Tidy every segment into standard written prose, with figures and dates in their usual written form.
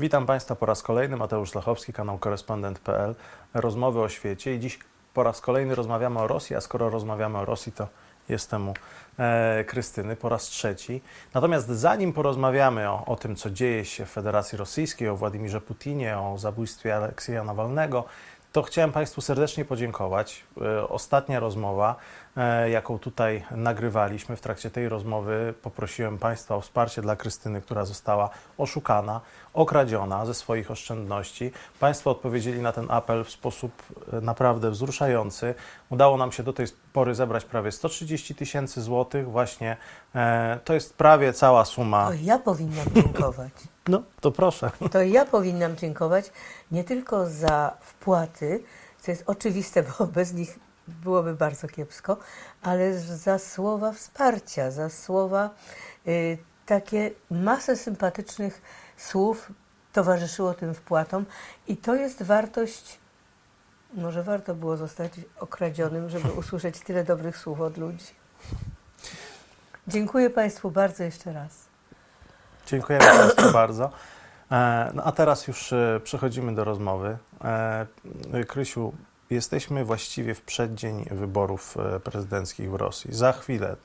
Witam Państwa po raz kolejny, Mateusz Lachowski, kanał Korespondent.pl, rozmowy o świecie i dziś po raz kolejny rozmawiamy o Rosji, a skoro rozmawiamy o Rosji, to jest temu Krystyny po raz trzeci. Natomiast zanim porozmawiamy o tym, co dzieje się w Federacji Rosyjskiej, o Władimirze Putinie, o zabójstwie Aleksieja Nawalnego, to chciałem Państwu serdecznie podziękować. Ostatnia rozmowa, jaką tutaj nagrywaliśmy, w trakcie tej rozmowy poprosiłem Państwa o wsparcie dla Krystyny, która została oszukana, okradziona ze swoich oszczędności. Państwo odpowiedzieli na ten apel w sposób naprawdę wzruszający. Udało nam się do tej pory zebrać prawie 130 000 złotych. Właśnie to jest prawie cała suma. To ja powinnam dziękować. No, to proszę. To ja powinnam dziękować nie tylko za wpłaty, co jest oczywiste, bo bez nich byłoby bardzo kiepsko, ale za słowa wsparcia, za słowa, takie masę sympatycznych słów towarzyszyło tym wpłatom i to jest wartość, może warto było zostać okradzionym, żeby usłyszeć tyle dobrych słów od ludzi. Dziękuję Państwu bardzo jeszcze raz. Dziękujemy Państwu bardzo. No a teraz już przechodzimy do rozmowy. Krysiu, jesteśmy właściwie w przeddzień wyborów prezydenckich w Rosji. Za chwilę,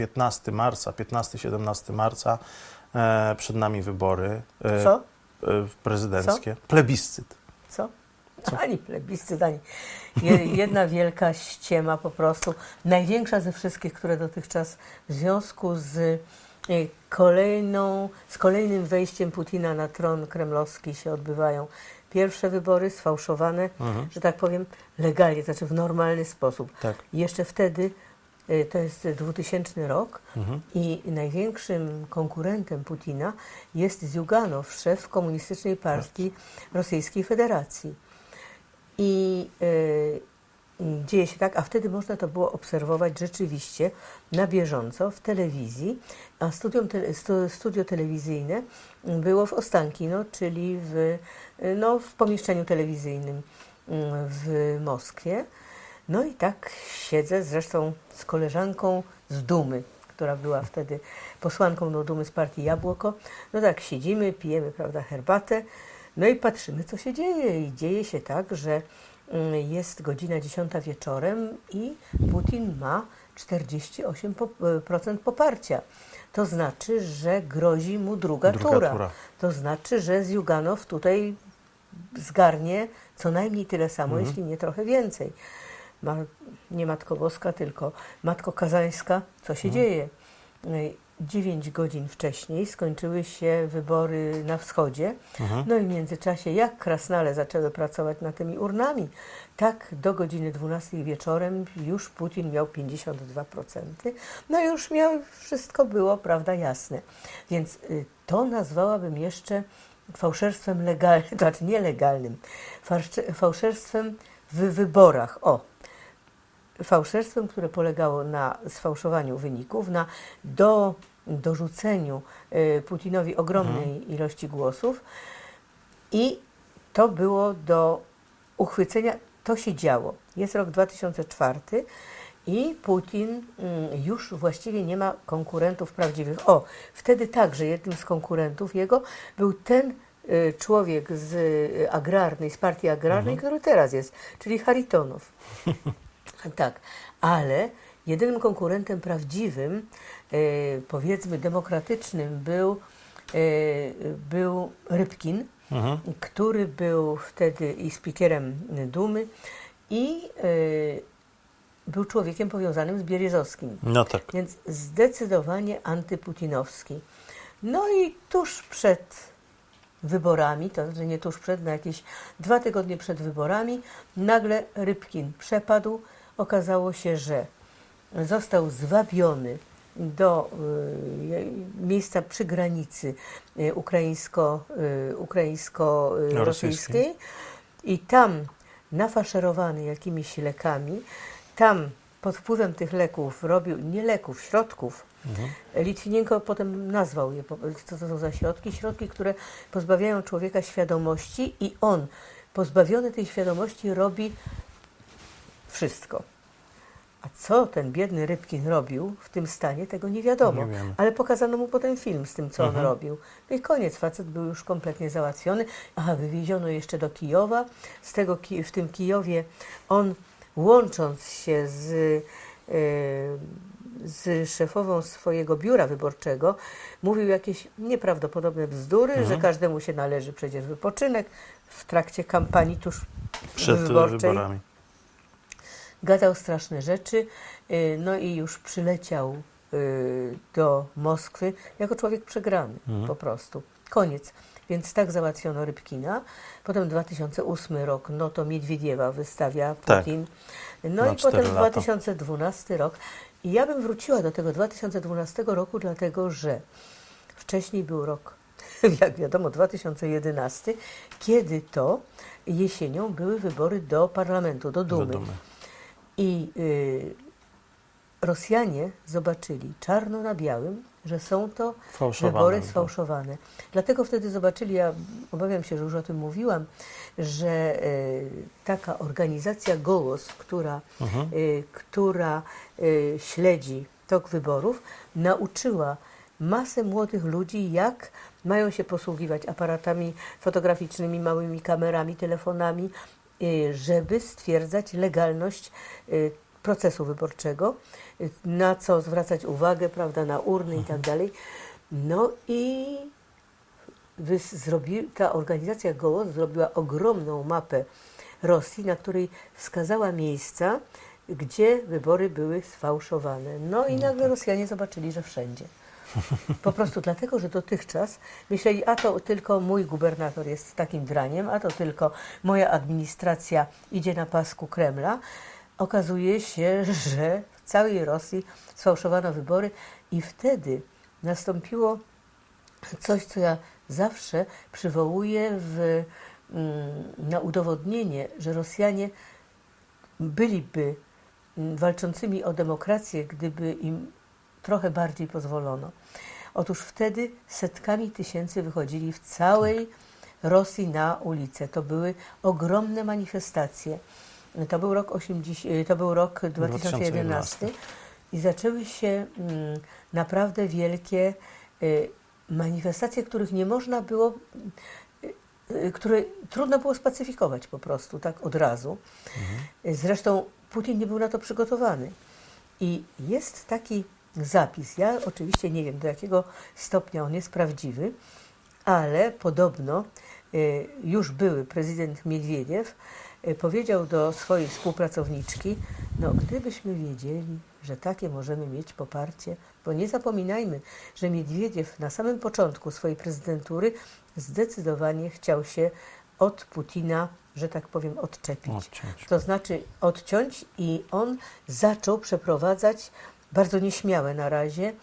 15-17 marca, przed nami wybory Co? prezydenckie. Co? Plebiscyt. Co? Ani plebiscyt, ani jedna wielka ściema po prostu. Największa ze wszystkich, które dotychczas w związku z kolejnym wejściem Putina na tron kremlowski się odbywają. Pierwsze wybory sfałszowane, że tak powiem, legalnie, znaczy w normalny sposób. Tak. Jeszcze wtedy, to jest 2000 rok i największym konkurentem Putina jest Ziuganow, szef Komunistycznej Partii Rosyjskiej Federacji. I dzieje się tak, a wtedy można to było obserwować rzeczywiście na bieżąco w telewizji, a studio telewizyjne było w Ostankino, czyli w pomieszczeniu telewizyjnym w Moskwie. No i tak siedzę zresztą z koleżanką z Dumy, która była wtedy posłanką do Dumy z partii Jabłoko. No tak siedzimy, pijemy, prawda, herbatę, no i patrzymy, co się dzieje. I dzieje się tak, że jest godzina 10 wieczorem i Putin ma 48% poparcia. To znaczy, że grozi mu druga tura. To znaczy, że Ziuganow tutaj zgarnie co najmniej tyle samo, jeśli nie trochę więcej. Nie Matko Boska, tylko Matko Kazańska. Co się dzieje? 9 godzin wcześniej skończyły się wybory na wschodzie. No i w międzyczasie, jak krasnale zaczęły pracować nad tymi urnami, tak do godziny 12 wieczorem już Putin miał 52%. No i już wszystko było, prawda, jasne. Więc to nazwałabym jeszcze fałszerstwem legalnym, to znaczy nielegalnym, fałszerstwem w wyborach. Fałszerstwem, które polegało na sfałszowaniu wyników, na dorzuceniu Putinowi ogromnej ilości głosów i to było do uchwycenia, to się działo. Jest rok 2004 i Putin już właściwie nie ma konkurentów prawdziwych. Wtedy także jednym z konkurentów jego był ten człowiek z partii agrarnej, który teraz jest, czyli Charitonow. Tak, ale jedynym konkurentem prawdziwym, powiedzmy demokratycznym, był Rybkin, który był wtedy i speakerem Dumy i był człowiekiem powiązanym z Bieryzowskim. No tak. Więc zdecydowanie antyputinowski. No i tuż przed wyborami, to znaczy nie tuż przed, na jakieś 2 tygodnie przed wyborami, nagle Rybkin przepadł. Okazało się, że został zwabiony do miejsca przy granicy ukraińsko-rosyjskiej i tam nafaszerowany jakimiś lekami, tam pod wpływem tych leków robił, nie leków, środków. Litwinienko potem nazwał je, co to są za środki? Środki, które pozbawiają człowieka świadomości i on, pozbawiony tej świadomości, robi wszystko. A co ten biedny Rybkin robił w tym stanie, tego nie wiadomo. Nie wiemy. Ale pokazano mu potem film z tym, co on robił. No i koniec, facet był już kompletnie załatwiony. Aha, wywieziono jeszcze do Kijowa. W tym Kijowie on, łącząc się z szefową swojego biura wyborczego, mówił jakieś nieprawdopodobne bzdury, że każdemu się należy przecież wypoczynek w trakcie kampanii tuż Przed wyborczej. wyborami. Gadał straszne rzeczy, no i już przyleciał do Moskwy jako człowiek przegrany po prostu. Koniec. Więc tak załatwiono Rybkina. Potem 2008 rok, no to Miedwiediewa wystawia Putin. No Na i potem 4 lata. 2012 rok. I ja bym wróciła do tego 2012 roku, dlatego że wcześniej był rok, jak wiadomo, 2011, kiedy to jesienią były wybory do parlamentu, do Dumy. I Rosjanie zobaczyli czarno na białym, że są to wybory sfałszowane. Dlatego wtedy zobaczyli, ja obawiam się, że już o tym mówiłam, że taka organizacja Gołos, która śledzi tok wyborów, nauczyła masę młodych ludzi, jak mają się posługiwać aparatami fotograficznymi, małymi kamerami, telefonami, żeby stwierdzać legalność procesu wyborczego, na co zwracać uwagę, prawda, na urny i tak dalej. No i ta organizacja Gołos zrobiła ogromną mapę Rosji, na której wskazała miejsca, gdzie wybory były sfałszowane. No i nagle Rosjanie zobaczyli, że wszędzie. Po prostu dlatego, że dotychczas myśleli, a to tylko mój gubernator jest takim draniem, a to tylko moja administracja idzie na pasku Kremla. Okazuje się, że w całej Rosji sfałszowano wybory i wtedy nastąpiło coś, co ja zawsze przywołuję na udowodnienie, że Rosjanie byliby walczącymi o demokrację, gdyby im trochę bardziej pozwolono. Otóż wtedy setkami tysięcy wychodzili w całej Rosji na ulicę. To były ogromne manifestacje. To był rok 2011 i zaczęły się naprawdę wielkie manifestacje, których nie można było, które trudno było spacyfikować po prostu, tak od razu. Zresztą Putin nie był na to przygotowany. I jest taki zapis, ja oczywiście nie wiem, do jakiego stopnia on jest prawdziwy, ale podobno już były prezydent Miedwiediew powiedział do swojej współpracowniczki, no gdybyśmy wiedzieli, że takie możemy mieć poparcie, bo nie zapominajmy, że Miedwiediew na samym początku swojej prezydentury zdecydowanie chciał się od Putina, że tak powiem, odczepić. To znaczy odciąć i on zaczął przeprowadzać bardzo nieśmiałe na razie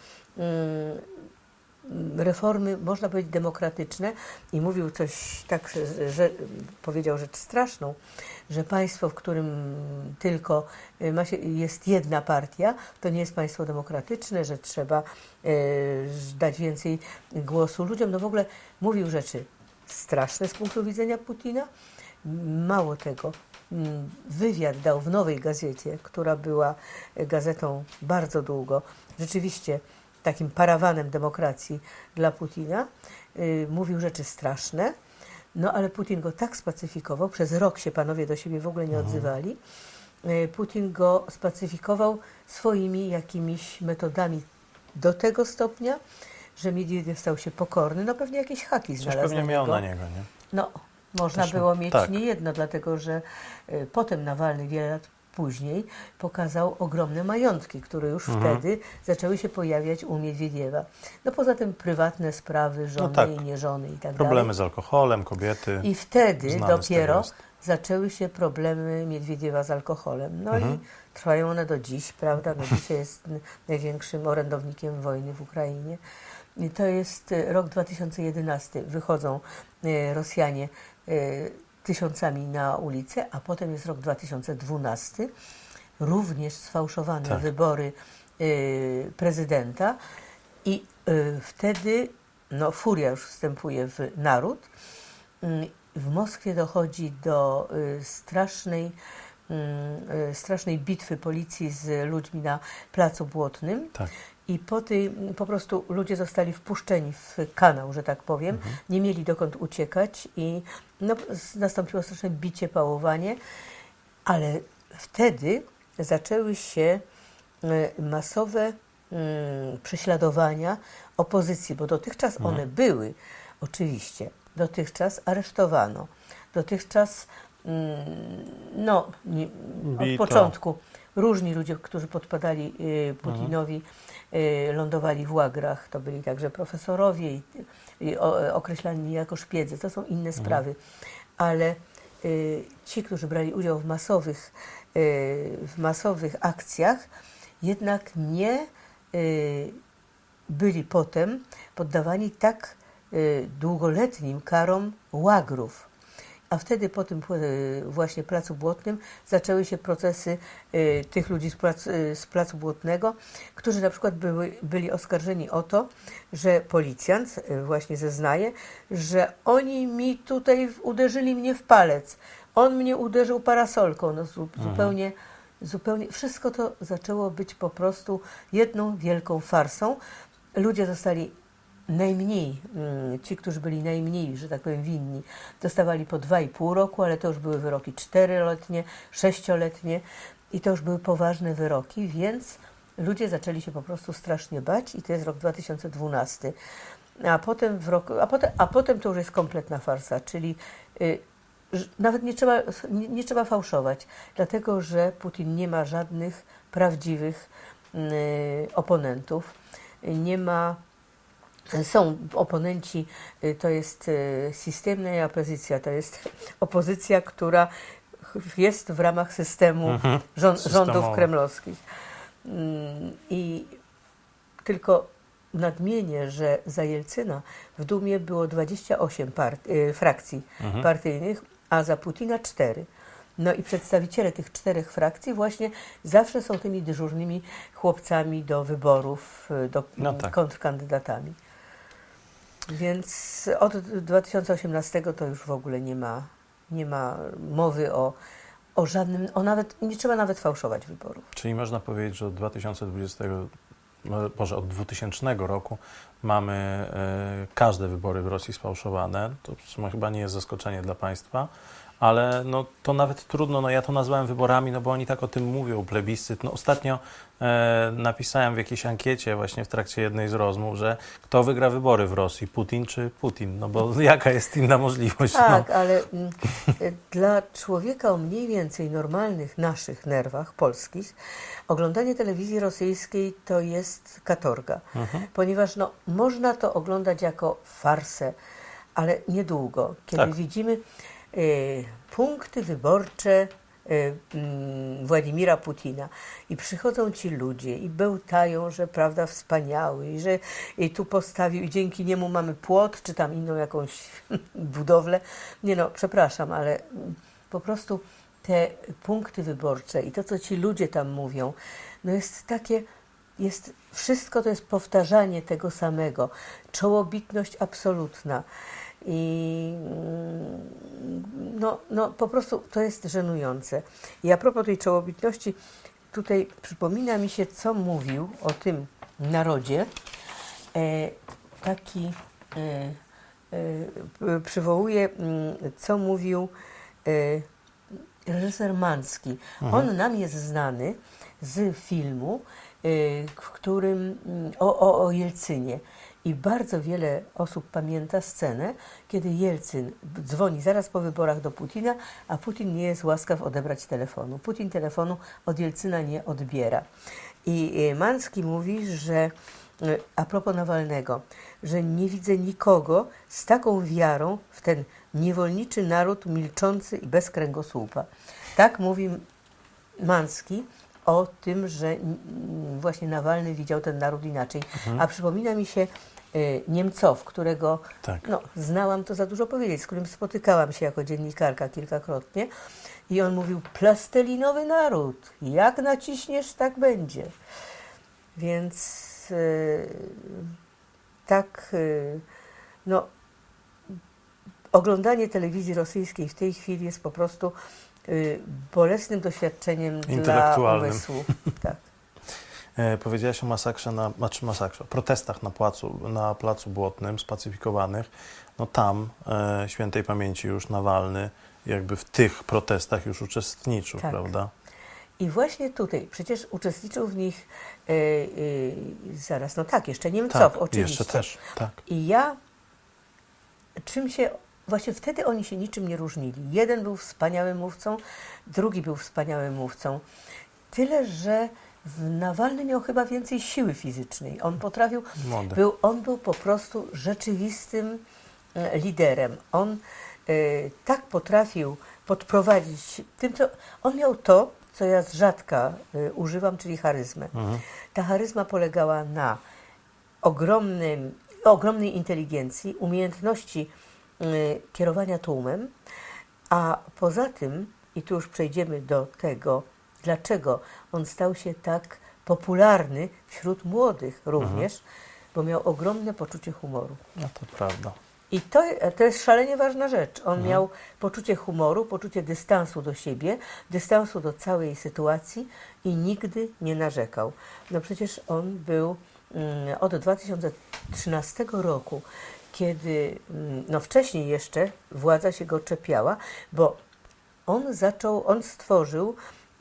reformy, można powiedzieć, demokratyczne i mówił coś tak, że powiedział rzecz straszną, że państwo, w którym tylko jest jedna partia, to nie jest państwo demokratyczne, że trzeba dać więcej głosu ludziom. No w ogóle mówił rzeczy straszne z punktu widzenia Putina. Mało tego, wywiad dał w Nowej Gazecie, która była gazetą bardzo długo, rzeczywiście takim parawanem demokracji dla Putina. Mówił rzeczy straszne, no ale Putin go tak spacyfikował, przez rok się panowie do siebie w ogóle nie odzywali. Putin go spacyfikował swoimi jakimiś metodami do tego stopnia, że Miedwiediew stał się pokorny. No pewnie jakieś haki znalazł. Coś pewnie miał na niego, nie? No, można było mieć niejedno, dlatego że potem Nawalny wiele lat później pokazał ogromne majątki, które już wtedy zaczęły się pojawiać u Miedwiediewa. No poza tym prywatne sprawy, żony i nieżony i tak dalej. Problemy z alkoholem, kobiety. I wtedy dopiero zaczęły się problemy Miedwiediewa z alkoholem. No i trwają one do dziś, prawda? No dzisiaj jest największym orędownikiem wojny w Ukrainie. I to jest rok 2011. Wychodzą Rosjanie tysiącami na ulicę, a potem jest rok 2012. Również sfałszowane wybory prezydenta i wtedy furia już wstępuje w naród. W Moskwie dochodzi do strasznej strasznej bitwy policji z ludźmi na Placu Błotnym. Tak. I po prostu ludzie zostali wpuszczeni w kanał, że tak powiem. Nie mieli dokąd uciekać i no, nastąpiło straszne bicie, pałowanie. Ale wtedy zaczęły się masowe prześladowania opozycji, bo dotychczas one były, oczywiście. Dotychczas aresztowano. Dotychczas od początku różni ludzie, którzy podpadali Putinowi, lądowali w łagrach. To byli także profesorowie i określani jako szpiedzy. To są inne sprawy. Ale ci, którzy brali udział w masowych akcjach, jednak nie byli potem poddawani tak długoletnim karom łagrów. A wtedy po tym właśnie Placu Błotnym zaczęły się procesy tych ludzi z Placu Błotnego, którzy na przykład byli oskarżeni o to, że policjant właśnie zeznaje, że oni mi tutaj uderzyli mnie w palec. On mnie uderzył parasolką. No, zupełnie wszystko to zaczęło być po prostu jedną wielką farsą. Ludzie zostali najmniej, ci, którzy byli najmniej, że tak powiem, winni, dostawali po 2,5 roku, ale to już były wyroki 4-letnie, 6-letnie i to już były poważne wyroki, więc ludzie zaczęli się po prostu strasznie bać i to jest rok 2012. A potem to już jest kompletna farsa, czyli nawet nie trzeba fałszować, dlatego że Putin nie ma żadnych prawdziwych oponentów, nie ma. Są oponenci, to jest systemna opozycja, to jest opozycja, która jest w ramach systemu rządów kremlowskich. I tylko nadmienię, że za Jelcyna w Dumie było 28 frakcji partyjnych, a za Putina 4. No i przedstawiciele tych 4 frakcji właśnie zawsze są tymi dyżurnymi chłopcami do wyborów, kontrkandydatami. Więc od 2018 to już w ogóle nie ma mowy o żadnym, nie trzeba nawet fałszować wyborów. Czyli można powiedzieć, że od 2000 roku mamy każde wybory w Rosji sfałszowane. To w sumie chyba nie jest zaskoczenie dla Państwa. Ale no, to nawet trudno, ja to nazwałem wyborami, bo oni tak o tym mówią, plebiscyt. Ostatnio napisałem w jakiejś ankiecie właśnie w trakcie jednej z rozmów, że kto wygra wybory w Rosji, Putin czy Putin? No bo jaka jest inna możliwość? Tak, ale dla człowieka o mniej więcej normalnych naszych nerwach polskich oglądanie telewizji rosyjskiej to jest katorga, ponieważ można to oglądać jako farsę, ale niedługo, kiedy widzimy punkty wyborcze Władimira Putina i przychodzą ci ludzie i bełtają, że prawda wspaniały i że tu postawił i dzięki niemu mamy płot czy tam inną jakąś budowlę. Przepraszam, ale po prostu te punkty wyborcze i to, co ci ludzie tam mówią, jest takie, wszystko to jest powtarzanie tego samego, czołobitność absolutna. I po prostu to jest żenujące. I a propos tej czołobitności, tutaj przypomina mi się, co mówił o tym narodzie przywołuję, co mówił reżyser Manski. On nam jest znany z filmu, w którym o Jelcynie. I bardzo wiele osób pamięta scenę, kiedy Jelcyn dzwoni zaraz po wyborach do Putina, a Putin nie jest łaskaw odebrać telefonu. Putin telefonu od Jelcyna nie odbiera. I Manski mówi, że a propos Nawalnego, że nie widzę nikogo z taką wiarą w ten niewolniczy naród milczący i bez kręgosłupa. Tak mówi Manski o tym, że właśnie Nawalny widział ten naród inaczej. A przypomina mi się Niemcow, którego znałam, to za dużo powiedzieć, z którym spotykałam się jako dziennikarka kilkakrotnie i on mówił, plastelinowy naród, jak naciśniesz, tak będzie. Więc oglądanie telewizji rosyjskiej w tej chwili jest po prostu bolesnym doświadczeniem dla Intelektualnym. umysłu. Tak. Powiedziałaś o o protestach na Placu Błotnym, spacyfikowanych. No tam świętej pamięci już Nawalny jakby w tych protestach już uczestniczył, Tak. prawda? I właśnie tutaj, przecież uczestniczył w nich zaraz, no tak, jeszcze Niemcow, Tak, oczywiście. jeszcze też, tak. I właśnie wtedy oni się niczym nie różnili. Jeden był wspaniałym mówcą, drugi był wspaniałym mówcą. Tyle, że Nawalny miał chyba więcej siły fizycznej. On potrafił, Młody. on był po prostu rzeczywistym liderem. On tak potrafił podprowadzić on miał to, co ja z rzadka używam, czyli charyzmę. Ta charyzma polegała na ogromnej inteligencji, umiejętności kierowania tłumem, a poza tym, i tu już przejdziemy do tego, dlaczego on stał się tak popularny wśród młodych również, bo miał ogromne poczucie humoru. No to prawda. I to jest szalenie ważna rzecz. On miał poczucie humoru, poczucie dystansu do siebie, dystansu do całej sytuacji i nigdy nie narzekał. No przecież on był od 2013 roku, kiedy, no wcześniej jeszcze władza się go czepiała, bo on stworzył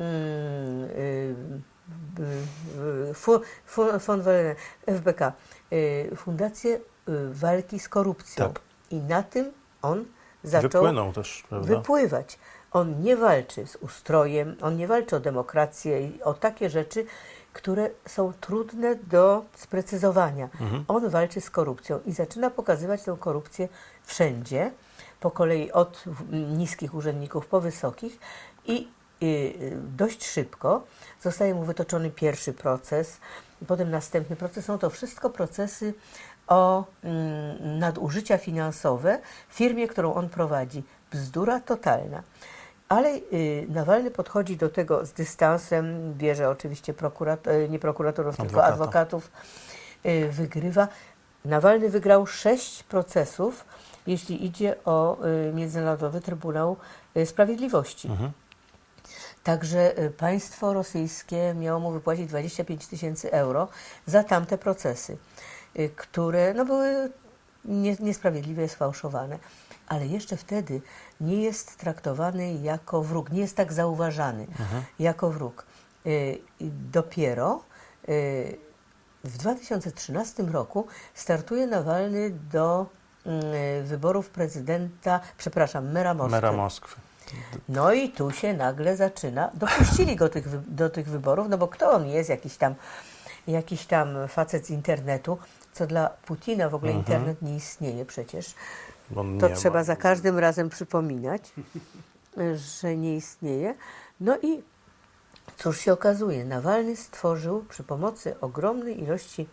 FBK, Fundację Walki z Korupcją. Tak. I na tym on zaczął Wypłynął też, prawda? wypływać. On nie walczy z ustrojem, on nie walczy o demokrację i o takie rzeczy, które są trudne do sprecyzowania. On walczy z korupcją i zaczyna pokazywać tę korupcję wszędzie, po kolei od niskich urzędników po wysokich i dość szybko zostaje mu wytoczony pierwszy proces, potem następny proces. Są to wszystko procesy o nadużycia finansowe w firmie, którą on prowadzi. Bzdura totalna. Ale Nawalny podchodzi do tego z dystansem, bierze oczywiście nie prokuratorów, tylko adwokatów, wygrywa. Nawalny wygrał 6 procesów, jeśli idzie o Międzynarodowy Trybunał Sprawiedliwości. Także państwo rosyjskie miało mu wypłacić 25 000 euro za tamte procesy, które były niesprawiedliwie sfałszowane. Ale jeszcze wtedy nie jest traktowany jako wróg, nie jest tak zauważany jako wróg. Dopiero w 2013 roku startuje Nawalny do wyborów mera Moskwy. No i tu się nagle zaczyna. Dopuścili go do tych wyborów, no bo kto on jest? Jakiś tam facet z internetu, co dla Putina w ogóle internet nie istnieje przecież. To trzeba za każdym razem przypominać, że nie istnieje. No i cóż się okazuje? Nawalny stworzył przy pomocy ogromnej ilości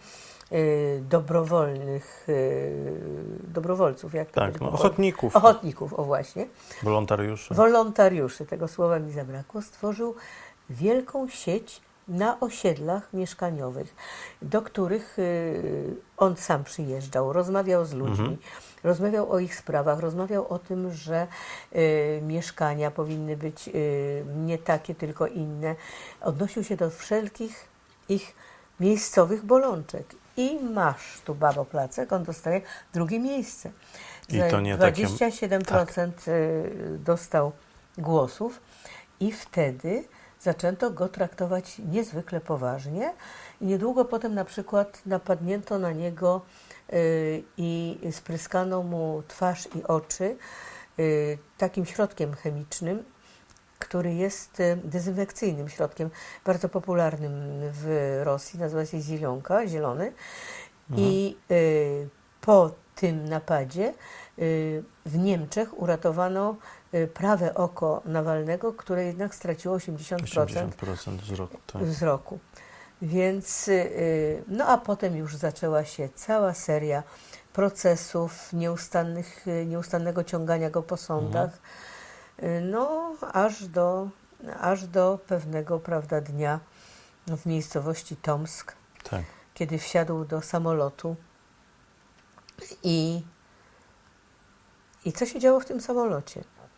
dobrowolców, jak to tak, ochotników. Ochotników, o właśnie. Wolontariuszy, tego słowa mi zabrakło. Stworzył wielką sieć na osiedlach mieszkaniowych, do których on sam przyjeżdżał, rozmawiał z ludźmi, rozmawiał o ich sprawach, rozmawiał o tym, że mieszkania powinny być nie takie, tylko inne. Odnosił się do wszelkich ich miejscowych bolączek. I masz tu Babo Placek, on dostaje drugie miejsce. I to nie 27% dostał głosów i wtedy zaczęto go traktować niezwykle poważnie. I niedługo potem na przykład napadnięto na niego i spryskano mu twarz i oczy takim środkiem chemicznym, który jest dezynfekcyjnym środkiem, bardzo popularnym w Rosji, nazywa się zielony. I po tym napadzie w Niemczech uratowano prawe oko Nawalnego, które jednak straciło 80% wzroku. Więc, no a potem już zaczęła się cała seria procesów, nieustannego ciągania go po sądach, no aż do pewnego, prawda, dnia w miejscowości Tomsk, tak, kiedy wsiadł do samolotu i co się działo w tym samolocie?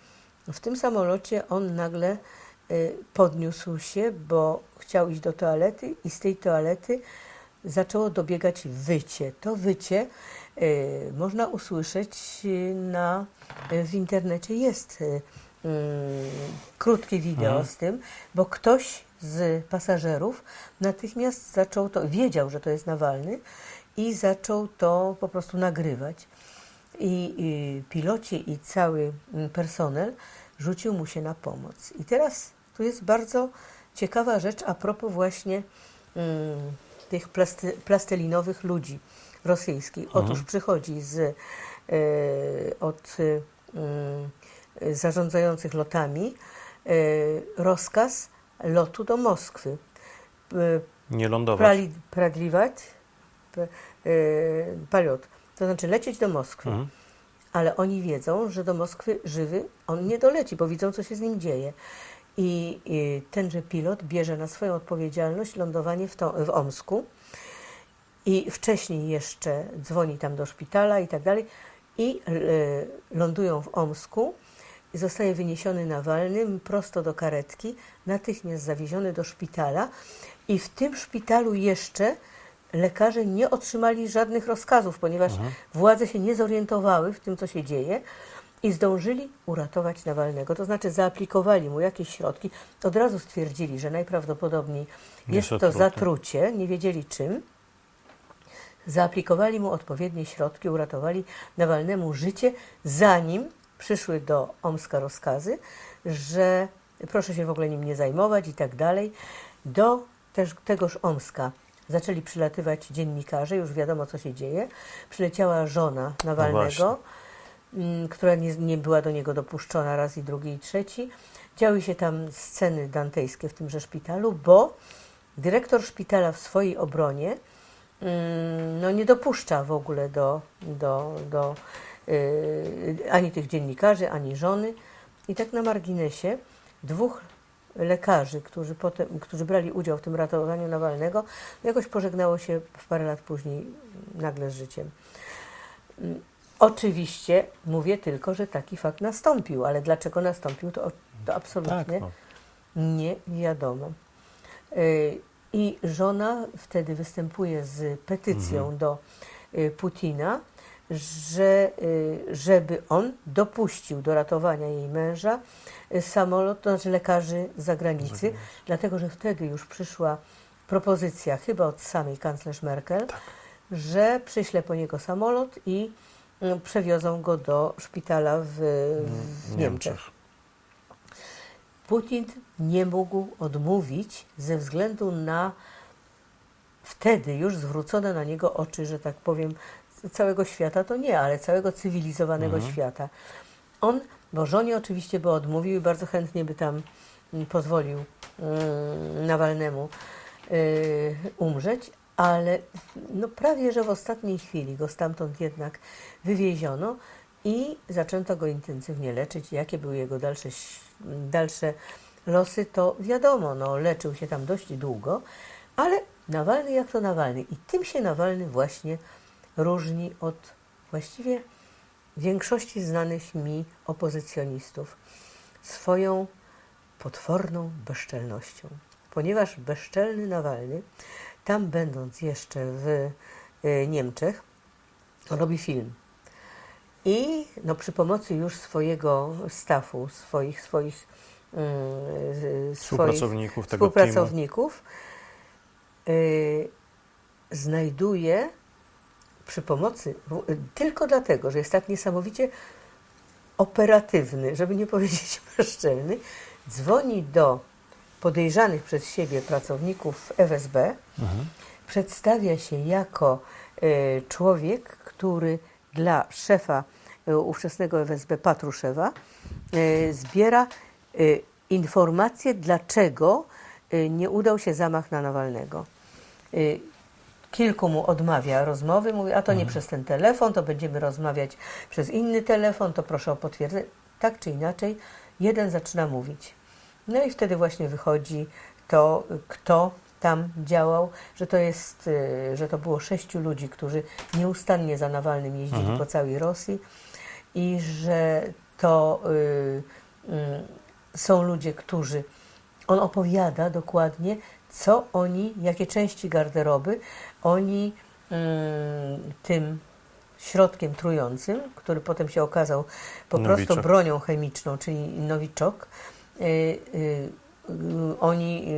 W tym samolocie on nagle podniósł się, bo chciał iść do toalety i z tej toalety zaczęło dobiegać wycie. To wycie można usłyszeć w internecie. Jest krótkie wideo z tym, bo ktoś z pasażerów natychmiast zaczął to, wiedział, że to jest Nawalny i zaczął to po prostu nagrywać. I piloci i cały personel rzucił mu się na pomoc. I teraz tu jest bardzo ciekawa rzecz a propos właśnie tych plastelinowych ludzi rosyjskich. Otóż przychodzi od zarządzających lotami rozkaz lotu do Moskwy. Nie lądować. Pradliwać polot. To znaczy lecieć do Moskwy. Ale oni wiedzą, że do Moskwy żywy on nie doleci, bo widzą, co się z nim dzieje. I tenże pilot bierze na swoją odpowiedzialność lądowanie w Omsku i wcześniej jeszcze dzwoni tam do szpitala i tak dalej i lądują w Omsku i zostaje wyniesiony Nawalny prosto do karetki, natychmiast zawieziony do szpitala i w tym szpitalu jeszcze lekarze nie otrzymali żadnych rozkazów, ponieważ władze się nie zorientowały w tym, co się dzieje i zdążyli uratować Nawalnego. To znaczy zaaplikowali mu jakieś środki. Od razu stwierdzili, że najprawdopodobniej jest to zatrucie, nie wiedzieli czym. Zaaplikowali mu odpowiednie środki, uratowali Nawalnemu życie, zanim przyszły do Omska rozkazy, że proszę się w ogóle nim nie zajmować i tak dalej. Do tegoż Omska zaczęli przylatywać dziennikarze, już wiadomo, co się dzieje. Przyleciała żona Nawalnego, która nie była do niego dopuszczona raz i drugi i trzeci. Działy się tam sceny dantejskie w tymże szpitalu, bo dyrektor szpitala w swojej obronie nie dopuszcza w ogóle do ani tych dziennikarzy, ani żony. I tak na marginesie dwóch lekarzy, którzy brali udział w tym ratowaniu Nawalnego, jakoś pożegnało się w parę lat później nagle z życiem. Oczywiście mówię tylko, że taki fakt nastąpił, ale dlaczego nastąpił, to absolutnie nie wiadomo. I żona wtedy występuje z petycją do Putina, żeby on dopuścił do ratowania jej męża samolot, to znaczy lekarzy z zagranicy, dlatego że wtedy już przyszła propozycja chyba od samej kanclerz Merkel, że przyśle po niego samolot i przewiozą go do szpitala w Niemczech. Putin nie mógł odmówić ze względu na wtedy już zwrócone na niego oczy, że tak powiem, całego świata to nie, ale całego cywilizowanego świata. On, bo żonie oczywiście by odmówił i bardzo chętnie by tam pozwolił Nawalnemu umrzeć, ale prawie że w ostatniej chwili go stamtąd jednak wywieziono i zaczęto go intensywnie leczyć. Jakie były jego dalsze losy, to wiadomo, leczył się tam dość długo, ale Nawalny jak to Nawalny. I tym się Nawalny właśnie różni od właściwie większości znanych mi opozycjonistów swoją potworną bezczelnością. Ponieważ bezczelny Nawalny, tam będąc jeszcze w Niemczech, robi film. I przy pomocy już swojego staffu, swoich współpracowników znajduje przy pomocy, tylko dlatego, że jest tak niesamowicie operatywny, żeby nie powiedzieć bezczelny, dzwoni do podejrzanych przez siebie pracowników FSB, przedstawia się jako człowiek, który dla szefa ówczesnego FSB Patruszewa zbiera informacje, dlaczego nie udał się zamach na Nawalnego. Kilku mu odmawia rozmowy, mówi, a to nie przez ten telefon, to będziemy rozmawiać przez inny telefon, to proszę o potwierdzenie. Tak czy inaczej, jeden zaczyna mówić. No i wtedy właśnie wychodzi to, kto tam działał, że to było 6 ludzi, którzy nieustannie za Nawalnym jeździli po całej Rosji i że to są ludzie, którzy... On opowiada dokładnie, co oni, jakie części garderoby oni tym środkiem trującym, który potem się okazał po prostu bronią chemiczną, czyli nowiczok, oni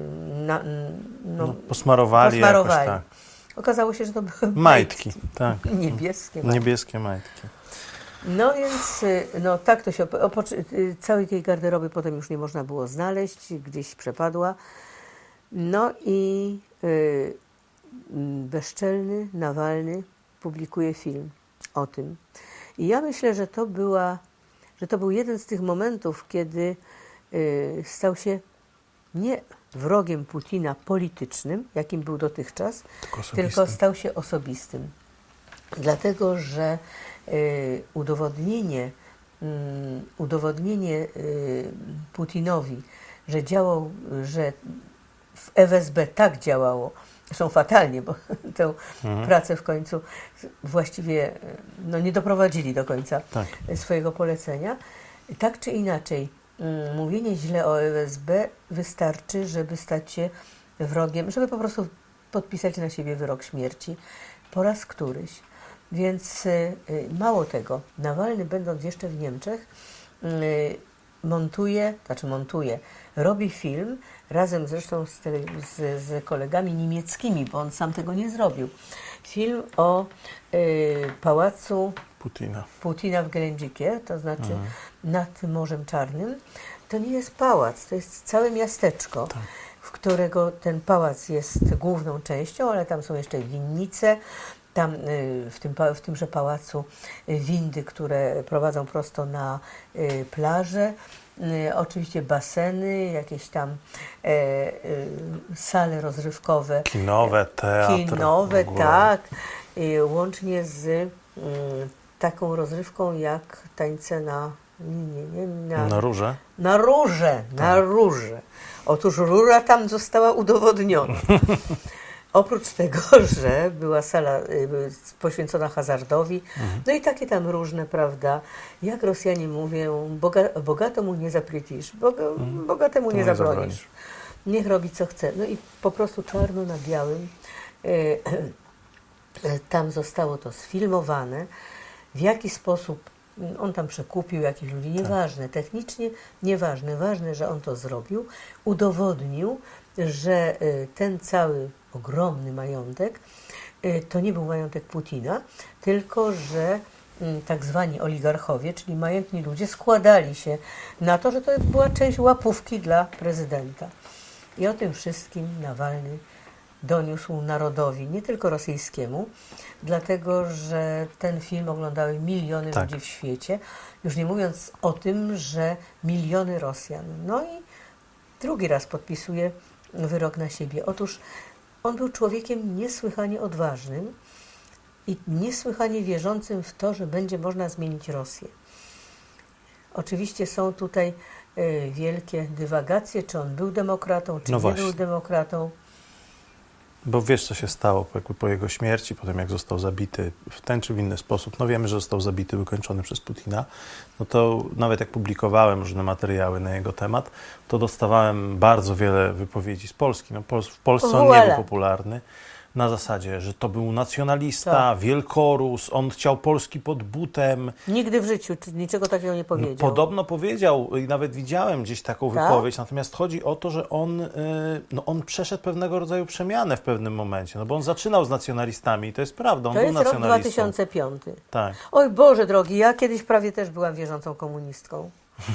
posmarowali jakoś, tak. Okazało się, że to były majtki. Tak. Niebieskie majtki. No więc tak to się... Całej tej garderoby potem już nie można było znaleźć, gdzieś przepadła. No i bezczelny Nawalny publikuje film o tym. I ja myślę, że to był jeden z tych momentów, kiedy stał się nie wrogiem Putina politycznym, jakim był dotychczas, tylko stał się osobistym. Dlatego, że udowodnienie Putinowi, że w FSB tak działało, zresztą fatalnie, bo tę pracę w końcu właściwie nie doprowadzili do końca swojego polecenia. Tak czy inaczej, mówienie źle o FSB wystarczy, żeby stać się wrogiem, żeby po prostu podpisać na siebie wyrok śmierci po raz któryś. Więc mało tego, Nawalny, będąc jeszcze w Niemczech, robi film, razem zresztą z kolegami niemieckimi, bo on sam tego nie zrobił. Film o pałacu Putina w Gelendzikie, to znaczy nad Morzem Czarnym. To nie jest pałac, to jest całe miasteczko, w którego ten pałac jest główną częścią, ale tam są jeszcze winnice, tam w tymże pałacu windy, które prowadzą prosto na plażę, oczywiście baseny, jakieś tam sale rozrywkowe. Kinowe, teatr. Kinowe, tak. Łącznie z taką rozrywką jak tańce na róże? Na róże. Otóż rura tam została udowodniona. Oprócz tego, że była sala poświęcona hazardowi, no i takie tam różne, prawda, jak Rosjanie mówią, bogatemu nie zaplecisz, bogatemu nie zabronisz. Niech robi co chce. No i po prostu czarno na białym tam zostało to sfilmowane, w jaki sposób on tam przekupił jakichś ludzi, nieważne, technicznie nieważne, ważne, że on to zrobił, udowodnił, że ten cały ogromny majątek to nie był majątek Putina, tylko że tak zwani oligarchowie, czyli majętni ludzie, składali się na to, że to była część łapówki dla prezydenta. I o tym wszystkim Nawalny doniósł narodowi, nie tylko rosyjskiemu, dlatego że ten film oglądały miliony ludzi w świecie, już nie mówiąc o tym, że miliony Rosjan. No i drugi raz podpisuje wyrok na siebie. Otóż on był człowiekiem niesłychanie odważnym i niesłychanie wierzącym w to, że będzie można zmienić Rosję. Oczywiście są tutaj wielkie dywagacje, czy on był demokratą, czy nie był demokratą. Bo wiesz, co się stało po jego śmierci, potem jak został zabity w ten czy w inny sposób. No wiemy, że został zabity, wykończony przez Putina. No to nawet jak publikowałem różne materiały na jego temat, to dostawałem bardzo wiele wypowiedzi z Polski. No, w Polsce on nie był popularny. Na zasadzie, że to był nacjonalista, wielkorus, on chciał Polski pod butem. Nigdy w życiu niczego takiego nie powiedział. Podobno powiedział i nawet widziałem gdzieś taką wypowiedź, natomiast chodzi o to, że on przeszedł pewnego rodzaju przemianę w pewnym momencie, no bo on zaczynał z nacjonalistami i to jest prawda, on był nacjonalistą. To jest rok 2005. Tak. Oj Boże drogi, ja kiedyś prawie też byłam wierzącą komunistką.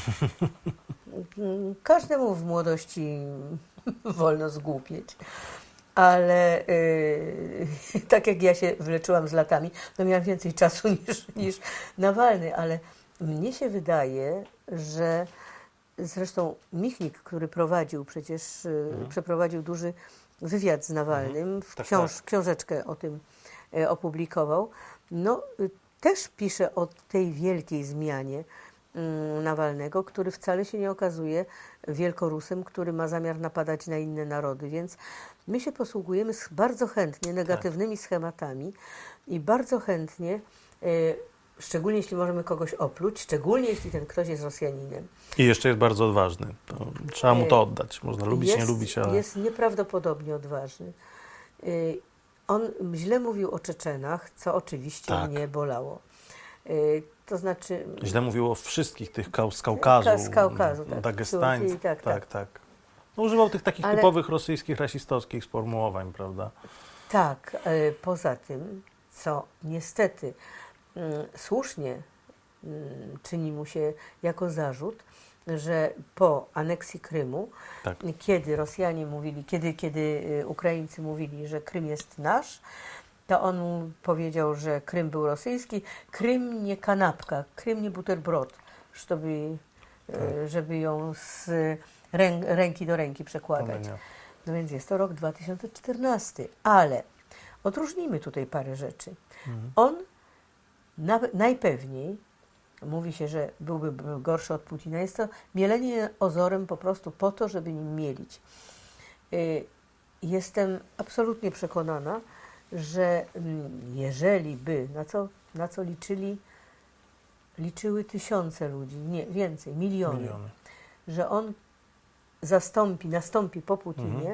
Każdemu w młodości wolno zgłupieć. Ale tak jak ja się wyleczyłam z latami, no miałam więcej czasu niż Nawalny, ale mnie się wydaje, że zresztą Michnik, który prowadził przecież, przeprowadził duży wywiad z Nawalnym, książeczkę o tym opublikował, no też pisze o tej wielkiej zmianie Nawalnego, który wcale się nie okazuje wielkorusem, który ma zamiar napadać na inne narody, więc my się posługujemy bardzo chętnie negatywnymi schematami i bardzo chętnie szczególnie jeśli możemy kogoś opluć, szczególnie jeśli ten ktoś jest Rosjaninem. I jeszcze jest bardzo odważny. To trzeba mu to oddać. Można lubić, nie lubić, ale... Jest nieprawdopodobnie odważny. On źle mówił o Czeczenach, co oczywiście mnie bolało. To znaczy... Źle mówił o wszystkich tych z Kaukazu. Z Kaukazu, tak. Dagestańców. Tak. No, używał tych takich typowych rosyjskich, rasistowskich sformułowań, prawda? Tak. Poza tym, co niestety słusznie czyni mu się jako zarzut, że po aneksji Krymu, kiedy Rosjanie mówili, kiedy Ukraińcy mówili, że Krym jest nasz, to on mu powiedział, że Krym był rosyjski. Krym nie kanapka, Krym nie buterbrod, żeby ją z ręki do ręki przekładać. No więc jest to rok 2014, ale odróżnijmy tutaj parę rzeczy. On najpewniej, mówi się, że byłby gorszy od Putina, jest to mielenie ozorem po prostu po to, żeby nim mielić. Jestem absolutnie przekonana, że jeżeli by, na co liczyły tysiące ludzi, nie, więcej, miliony, że on nastąpi po Putinie,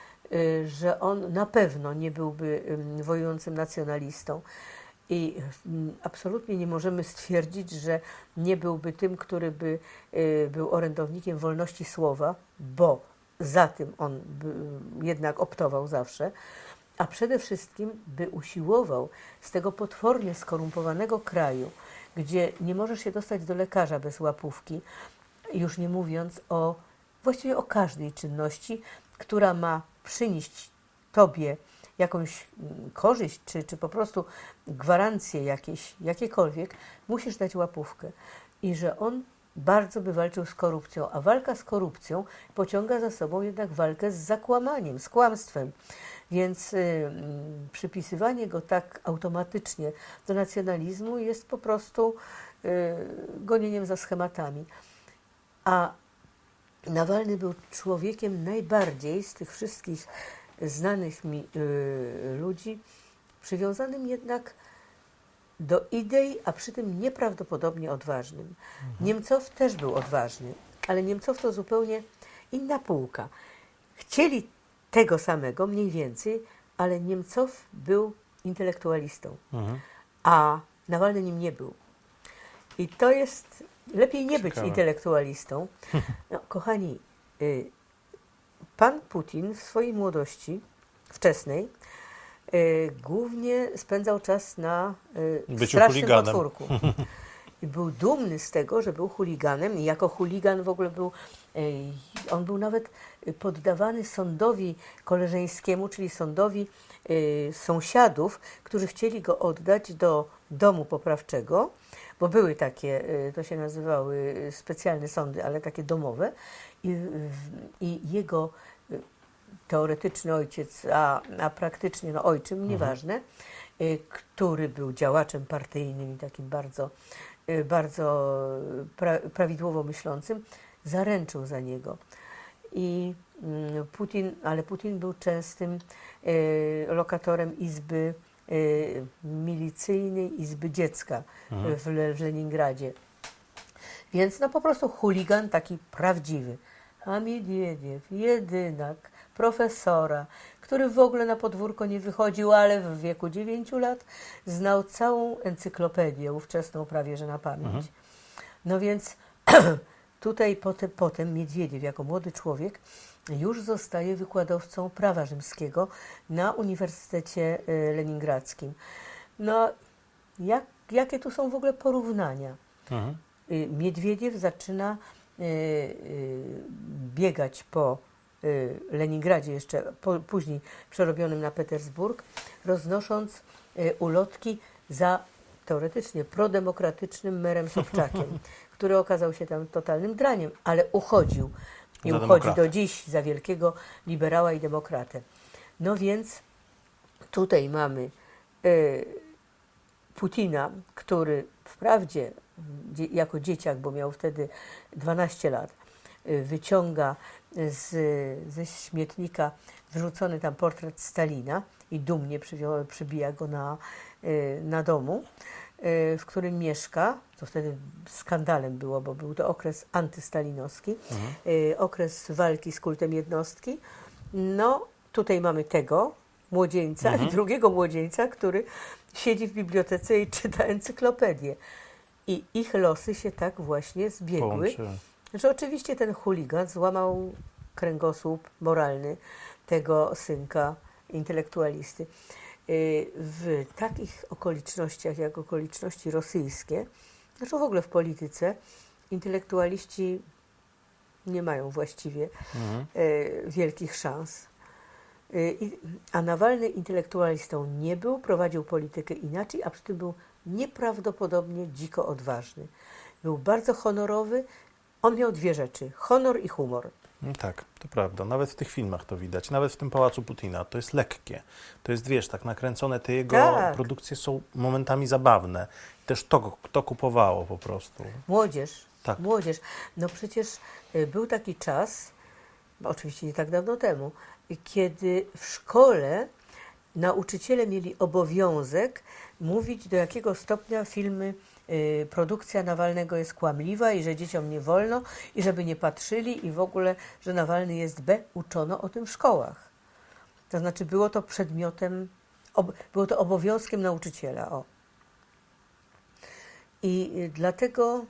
że on na pewno nie byłby wojującym nacjonalistą. I absolutnie nie możemy stwierdzić, że nie byłby tym, który by był orędownikiem wolności słowa, bo za tym on jednak optował zawsze, a przede wszystkim by usiłował z tego potwornie skorumpowanego kraju, gdzie nie możesz się dostać do lekarza bez łapówki, już nie mówiąc właściwie o każdej czynności, która ma przynieść tobie jakąś korzyść, czy po prostu gwarancje jakiekolwiek, musisz dać łapówkę. I że on bardzo by walczył z korupcją, a walka z korupcją pociąga za sobą jednak walkę z zakłamaniem, z kłamstwem. Więc przypisywanie go tak automatycznie do nacjonalizmu jest po prostu gonieniem za schematami. A Nawalny był człowiekiem najbardziej z tych wszystkich znanych mi ludzi, przywiązanym jednak do idei, a przy tym nieprawdopodobnie odważnym. Niemcow też był odważny, ale Niemcow to zupełnie inna półka. Chcieli tego samego, mniej więcej, ale Niemcow był intelektualistą, a Nawalny nim nie był. I to jest, lepiej nie być intelektualistą. No, kochani, pan Putin w swojej młodości wczesnej głównie spędzał czas na strasznym potwórku. I był dumny z tego, że był chuliganem i jako chuligan w ogóle on był nawet poddawany sądowi koleżeńskiemu, czyli sądowi sąsiadów, którzy chcieli go oddać do domu poprawczego, bo były takie, to się nazywały specjalne sądy, ale takie domowe i jego teoretyczny ojciec, a praktycznie ojczym, nieważne, który był działaczem partyjnym i takim bardzo prawidłowo myślącym, zaręczył za niego. I Putin był częstym lokatorem izby milicyjnej, izby dziecka w Leningradzie. Więc po prostu chuligan taki prawdziwy. A Miedwiediew, jedynak, profesora, który w ogóle na podwórko nie wychodził, ale w wieku 9 lat znał całą encyklopedię ówczesną prawie że na pamięć. No więc tutaj potem Miedwiediew jako młody człowiek już zostaje wykładowcą prawa rzymskiego na Uniwersytecie Leningradzkim. No, jakie tu są w ogóle porównania? Miedwiediew zaczyna biegać po Leningradzie, jeszcze później przerobionym na Petersburg, roznosząc ulotki za teoretycznie prodemokratycznym merem Sobczakiem, który okazał się tam totalnym draniem, ale uchodził. I uchodzi do dziś za wielkiego liberała i demokratę. No więc tutaj mamy Putina, który wprawdzie jako dzieciak, bo miał wtedy 12 lat, wyciąga ze śmietnika wrzucony tam portret Stalina i dumnie przybija go na domu. w którym mieszka, to wtedy skandalem było, bo był to okres antystalinowski, okres walki z kultem jednostki. No, tutaj mamy tego młodzieńca i drugiego młodzieńca, który siedzi w bibliotece i czyta encyklopedię. I ich losy się tak właśnie zbiegły, Połączyły. że oczywiście ten chuligan złamał kręgosłup moralny tego synka intelektualisty. W takich okolicznościach, jak okoliczności rosyjskie, znaczy w ogóle w polityce, intelektualiści nie mają właściwie wielkich szans. A Nawalny intelektualistą nie był, prowadził politykę inaczej, a przy tym był nieprawdopodobnie dziko odważny. Był bardzo honorowy. On miał dwie rzeczy, honor i humor. No tak, to prawda. Nawet w tych filmach to widać. Nawet w tym Pałacu Putina. To jest lekkie. To jest, wiesz, tak nakręcone. Te jego produkcje są momentami zabawne. Też to kupowało po prostu. Młodzież. Tak. Młodzież. No przecież był taki czas, oczywiście nie tak dawno temu, kiedy w szkole nauczyciele mieli obowiązek mówić, do jakiego stopnia produkcja Nawalnego jest kłamliwa i że dzieciom nie wolno i żeby nie patrzyli i w ogóle, że Nawalny jest B. Uczono o tym w szkołach. To znaczy było to przedmiotem, było to obowiązkiem nauczyciela. O. I dlatego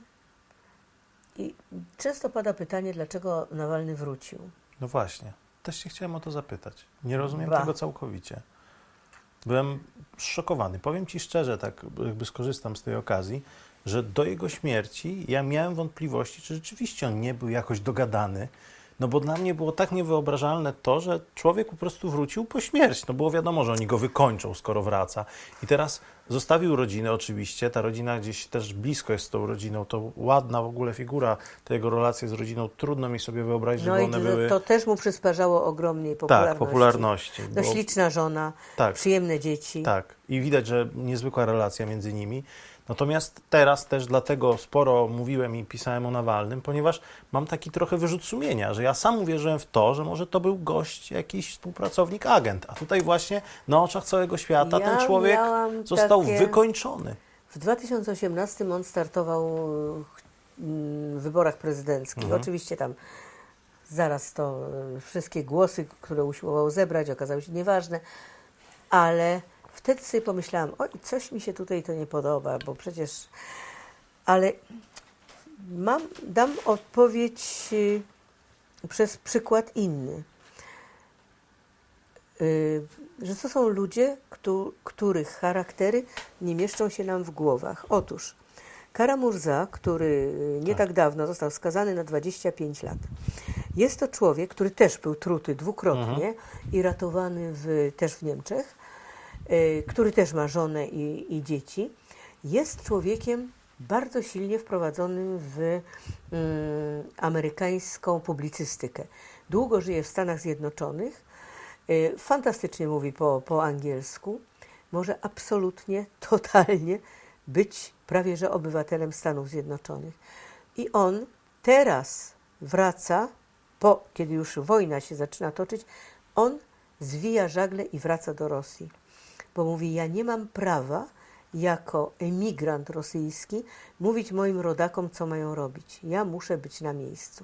często pada pytanie, dlaczego Nawalny wrócił. No właśnie. Też się chciałem o to zapytać. Nie rozumiem Ba. tego całkowicie. Byłem zszokowany. Powiem Ci szczerze, tak jakby skorzystam z tej okazji, że do jego śmierci ja miałem wątpliwości, czy rzeczywiście on nie był jakoś dogadany. No bo dla mnie było tak niewyobrażalne to, że człowiek po prostu wrócił po śmierci. No było wiadomo, że oni go wykończą, skoro wraca. I teraz zostawił rodzinę oczywiście. Ta rodzina gdzieś też blisko jest z tą rodziną. To ładna w ogóle figura, te jego relacje z rodziną. Trudno mi sobie wyobrazić, No żeby i one były... to też mu przysparzało ogromnej popularności. Tak, popularności. No śliczna żona, Tak. przyjemne dzieci. Tak, i widać, że niezwykła relacja między nimi. Natomiast teraz też dlatego sporo mówiłem i pisałem o Nawalnym, ponieważ mam taki trochę wyrzut sumienia, że ja sam uwierzyłem w to, że może to był gość, jakiś współpracownik, agent, a tutaj właśnie na oczach całego świata ten człowiek został wykończony. W 2018 on startował w wyborach prezydenckich. Oczywiście tam zaraz to wszystkie głosy, które usiłował zebrać, okazały się nieważne, ale wtedy sobie pomyślałam, oj, coś mi się tutaj to nie podoba, bo przecież... Ale dam odpowiedź przez przykład inny. Że to są ludzie, których charaktery nie mieszczą się nam w głowach. Otóż Kara-Murza, który nie tak dawno został skazany na 25 lat. Jest to człowiek, który też był truty dwukrotnie i ratowany też w Niemczech, który też ma żonę i dzieci. Jest człowiekiem bardzo silnie wprowadzonym w amerykańską publicystykę. Długo żyje w Stanach Zjednoczonych, fantastycznie mówi po angielsku, może absolutnie, totalnie być prawie że obywatelem Stanów Zjednoczonych. I on teraz wraca, kiedy już wojna się zaczyna toczyć, on zwija żagle i wraca do Rosji. Bo mówi, ja nie mam prawa jako emigrant rosyjski mówić moim rodakom, co mają robić. Ja muszę być na miejscu.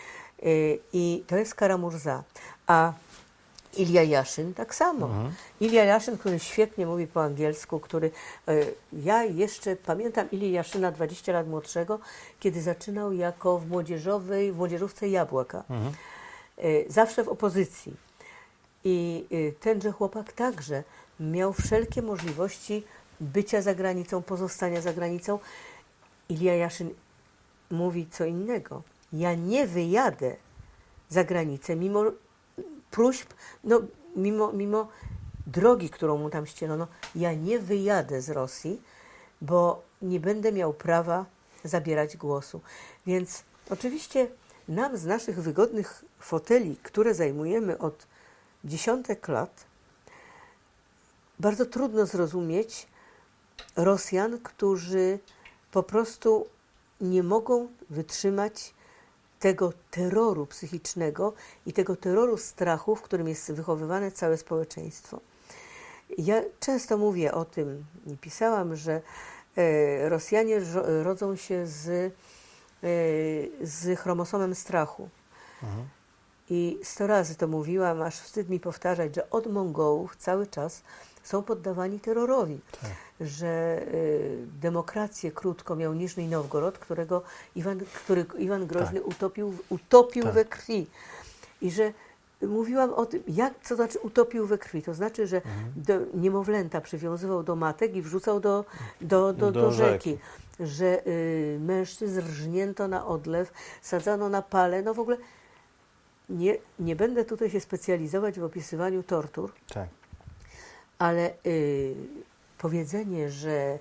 I to jest Kara-Murza. A Ilja Jaszyn tak samo. Ilja Jaszyn, który świetnie mówi po angielsku, ja jeszcze pamiętam Ilię Jaszyna 20 lat młodszego, kiedy zaczynał jako w młodzieżówce Jabłka. Zawsze w opozycji. I tenże chłopak także miał wszelkie możliwości bycia za granicą, pozostania za granicą. Ilja Jaszyn mówi co innego. Ja nie wyjadę za granicę, mimo próśb, mimo drogi, którą mu tam ścielono. Ja nie wyjadę z Rosji, bo nie będę miał prawa zabierać głosu. Więc oczywiście nam z naszych wygodnych foteli, które zajmujemy od dziesiątek lat, bardzo trudno zrozumieć Rosjan, którzy po prostu nie mogą wytrzymać tego terroru psychicznego i tego terroru strachu, w którym jest wychowywane całe społeczeństwo. Ja często mówię o tym i pisałam, że Rosjanie rodzą się z chromosomem strachu. I 100 razy to mówiłam, aż wstyd mi powtarzać, że od Mongołów cały czas są poddawani terrorowi. Tak. Że demokrację krótko miał Niżny Nowgorod, który Iwan Groźny utopił Tak. we krwi. I że mówiłam o tym, co znaczy utopił we krwi. To znaczy, że niemowlęta przywiązywał do matek i wrzucał do rzeki. Że mężczyzn rżnięto na odlew, sadzano na pale. No w ogóle nie będę tutaj się specjalizować w opisywaniu tortur, Tak. ale powiedzenie, że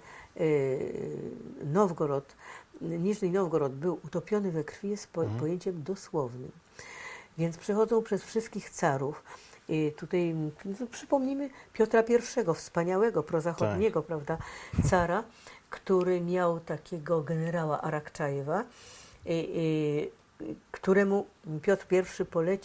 Niżny Nowgorod był utopiony we krwi jest pojęciem dosłownym. Więc przechodzą przez wszystkich carów. Tutaj przypomnijmy Piotra I, wspaniałego, prozachodniego, prawda, cara, który miał takiego generała Arakczajewa, któremu Piotr I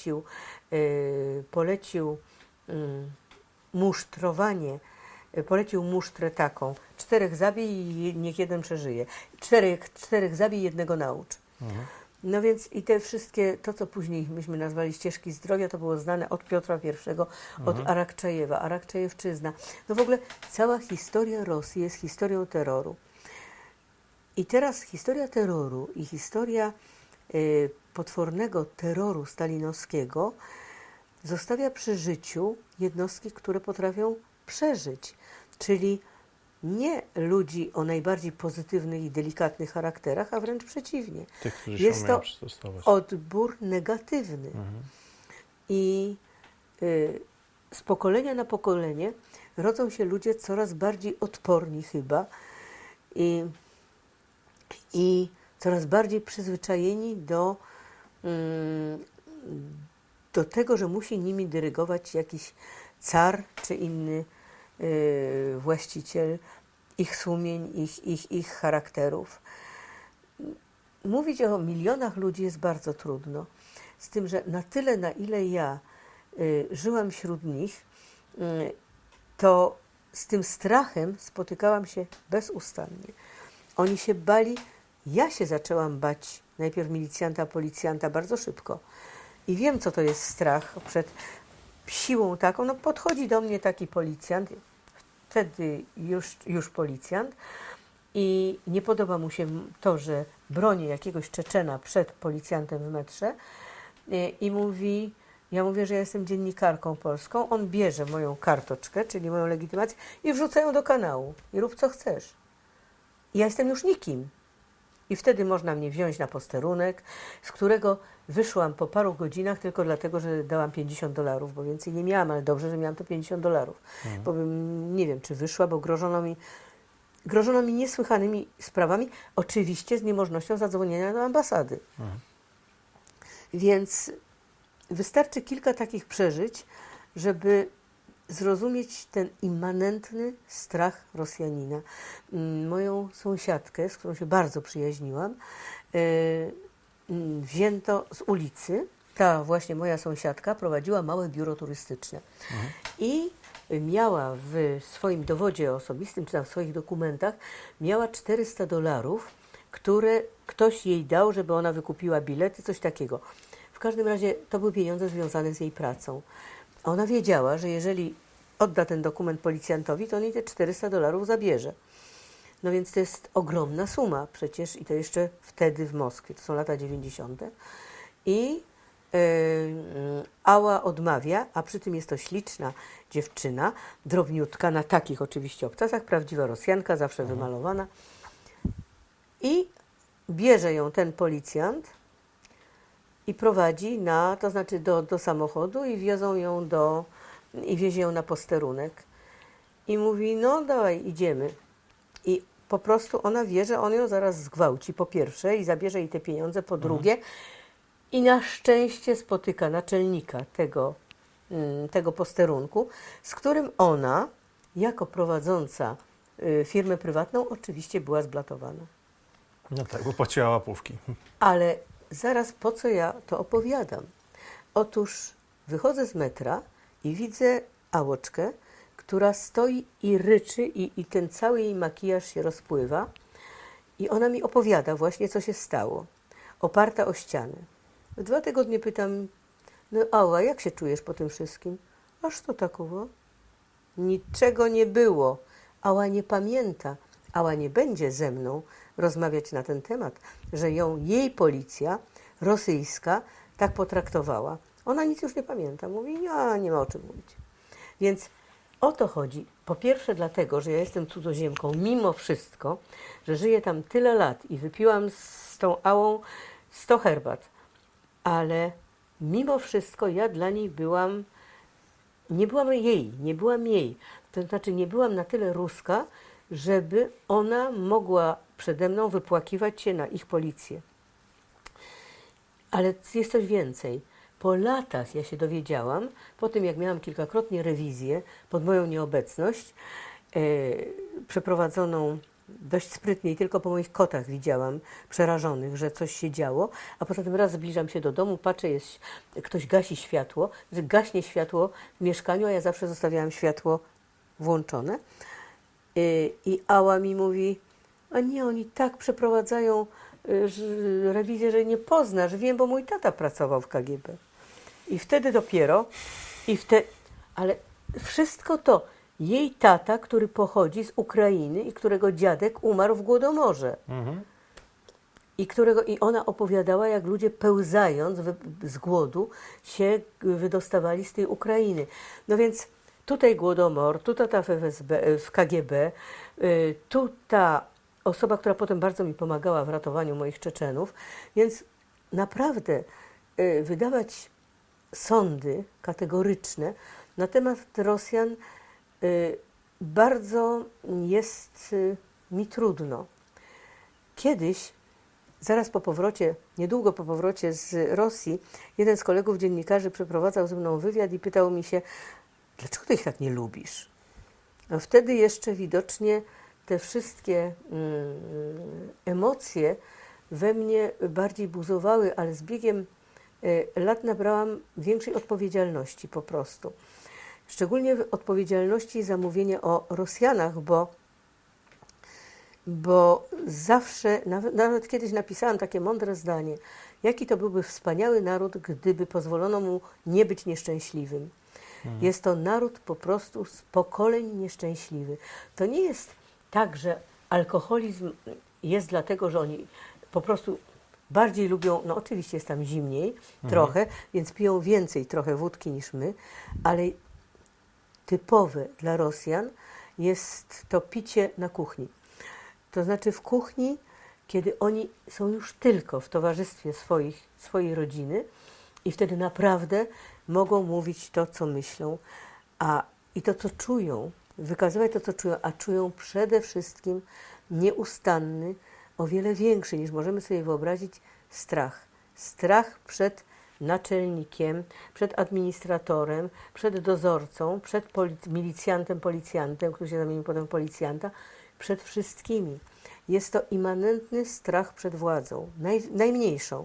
polecił musztrowanie, polecił musztrę taką: 4 zabij i niech 1 przeżyje. 4 zabij, 1 naucz. No więc i te wszystkie, to co później myśmy nazwali ścieżki zdrowia, to było znane od Piotra I, od Arakczajewa, Arakczajewczyzna. No w ogóle cała historia Rosji jest historią terroru. I teraz historia terroru i historia potwornego terroru stalinowskiego zostawia przy życiu jednostki, które potrafią przeżyć, czyli nie ludzi o najbardziej pozytywnych i delikatnych charakterach, a wręcz przeciwnie. Tych, którzy Jest się to umieją przystosować. odbór negatywny. I z pokolenia na pokolenie rodzą się ludzie coraz bardziej odporni chyba i coraz bardziej przyzwyczajeni do tego, że musi nimi dyrygować jakiś car czy inny właściciel ich sumień, ich charakterów. Mówić o milionach ludzi jest bardzo trudno. Z tym, że na tyle, na ile ja żyłam wśród nich, to z tym strachem spotykałam się bezustannie. Oni się bali, ja się zaczęłam bać najpierw milicjanta, policjanta bardzo szybko. I wiem, co to jest strach przed siłą taką. No podchodzi do mnie taki policjant, wtedy już policjant, i nie podoba mu się to, że bronię jakiegoś Czeczena przed policjantem w metrze i mówi, ja mówię, że ja jestem dziennikarką polską, on bierze moją kartoczkę, czyli moją legitymację i wrzuca ją do kanału i rób co chcesz. I ja jestem już nikim. I wtedy można mnie wziąć na posterunek, z którego wyszłam po paru godzinach tylko dlatego, że dałam $50, bo więcej nie miałam, ale dobrze, że miałam to $50. Bo bym, nie wiem, czy wyszła, bo grożono mi niesłychanymi sprawami, oczywiście z niemożnością zadzwonienia do ambasady. Więc wystarczy kilka takich przeżyć, żeby zrozumieć ten immanentny strach Rosjanina. Moją sąsiadkę, z którą się bardzo przyjaźniłam, wzięto z ulicy. Ta właśnie moja sąsiadka prowadziła małe biuro turystyczne. I miała w swoim dowodzie osobistym, czy tam w swoich dokumentach, miała $400, które ktoś jej dał, żeby ona wykupiła bilety, coś takiego. W każdym razie to były pieniądze związane z jej pracą. A ona wiedziała, że jeżeli odda ten dokument policjantowi, to on jej te $400 zabierze. No więc to jest ogromna suma przecież i to jeszcze wtedy w Moskwie, to są lata 90. I Ała odmawia, a przy tym jest to śliczna dziewczyna, drobniutka, na takich oczywiście obcasach, prawdziwa Rosjanka, zawsze wymalowana. I bierze ją ten policjant i prowadzi to znaczy do samochodu i wiezie ją na posterunek. I mówi, no dawaj, idziemy. I po prostu ona wie, że on ją zaraz zgwałci, po pierwsze, i zabierze jej te pieniądze, po drugie. I na szczęście spotyka naczelnika tego posterunku, z którym ona, jako prowadząca firmę prywatną, oczywiście była zblatowana. No tak, bo płaciła łapówki. Ale zaraz, po co ja to opowiadam? Otóż wychodzę z metra i widzę Ałoczkę, która stoi i ryczy i ten cały jej makijaż się rozpływa i ona mi opowiada właśnie, co się stało, oparta o ścianę. 2 tygodnie pytam, no Ała, jak się czujesz po tym wszystkim? Aż to takowo? Niczego nie było. Ała nie pamięta. Ała nie będzie ze mną rozmawiać na ten temat, że jej policja rosyjska tak potraktowała. Ona nic już nie pamięta. Mówi, nie ma o czym mówić. Więc o to chodzi. Po pierwsze dlatego, że ja jestem cudzoziemką, mimo wszystko, że żyję tam tyle lat i wypiłam z tą Ałą 100 herbat, ale mimo wszystko ja dla niej nie byłam jej. To znaczy nie byłam na tyle ruska, żeby ona mogła przede mną wypłakiwać się na ich policję. Ale jest coś więcej. Po latach ja się dowiedziałam, po tym jak miałam kilkakrotnie rewizję pod moją nieobecność, przeprowadzoną dość sprytnie i tylko po moich kotach widziałam przerażonych, że coś się działo, a poza tym raz zbliżam się do domu, patrzę, ktoś gasi światło, że gaśnie światło w mieszkaniu, a ja zawsze zostawiałam światło włączone. I Ała mi mówi, a nie, oni tak przeprowadzają rewizję, że nie poznasz, wiem, bo mój tata pracował w KGB. I wtedy dopiero, ale wszystko to, jej tata, który pochodzi z Ukrainy i którego dziadek umarł w Głodomorze. I ona opowiadała, jak ludzie pełzając z głodu się wydostawali z tej Ukrainy. No więc tutaj Głodomor, tu tata w KGB, tu ta osoba, która potem bardzo mi pomagała w ratowaniu moich Czeczenów. Więc naprawdę wydawać sądy kategoryczne na temat Rosjan bardzo jest mi trudno. Kiedyś, niedługo po powrocie z Rosji, jeden z kolegów dziennikarzy przeprowadzał ze mną wywiad i pytał mi się, dlaczego ty ich tak nie lubisz? No wtedy jeszcze widocznie te wszystkie emocje we mnie bardziej buzowały, ale z biegiem lat nabrałam większej odpowiedzialności po prostu. Szczególnie odpowiedzialności za mówienie o Rosjanach, bo zawsze, nawet kiedyś napisałam takie mądre zdanie, jaki to byłby wspaniały naród, gdyby pozwolono mu nie być nieszczęśliwym. Jest to naród po prostu z pokoleń nieszczęśliwy. To nie jest tak, że alkoholizm jest dlatego, że oni po prostu bardziej lubią, no oczywiście jest tam zimniej trochę, więc piją więcej trochę wódki niż my, ale typowe dla Rosjan jest to picie na kuchni. To znaczy w kuchni, kiedy oni są już tylko w towarzystwie swojej rodziny i wtedy naprawdę mogą mówić to, co myślą, i to, co czują, wykazywać to, co czują, a czują przede wszystkim nieustanny, o wiele większy niż możemy sobie wyobrazić, strach. Strach przed naczelnikiem, przed administratorem, przed dozorcą, przed policjantem, który się zamienił potem w policjanta, przed wszystkimi. Jest to immanentny strach przed władzą, najmniejszą.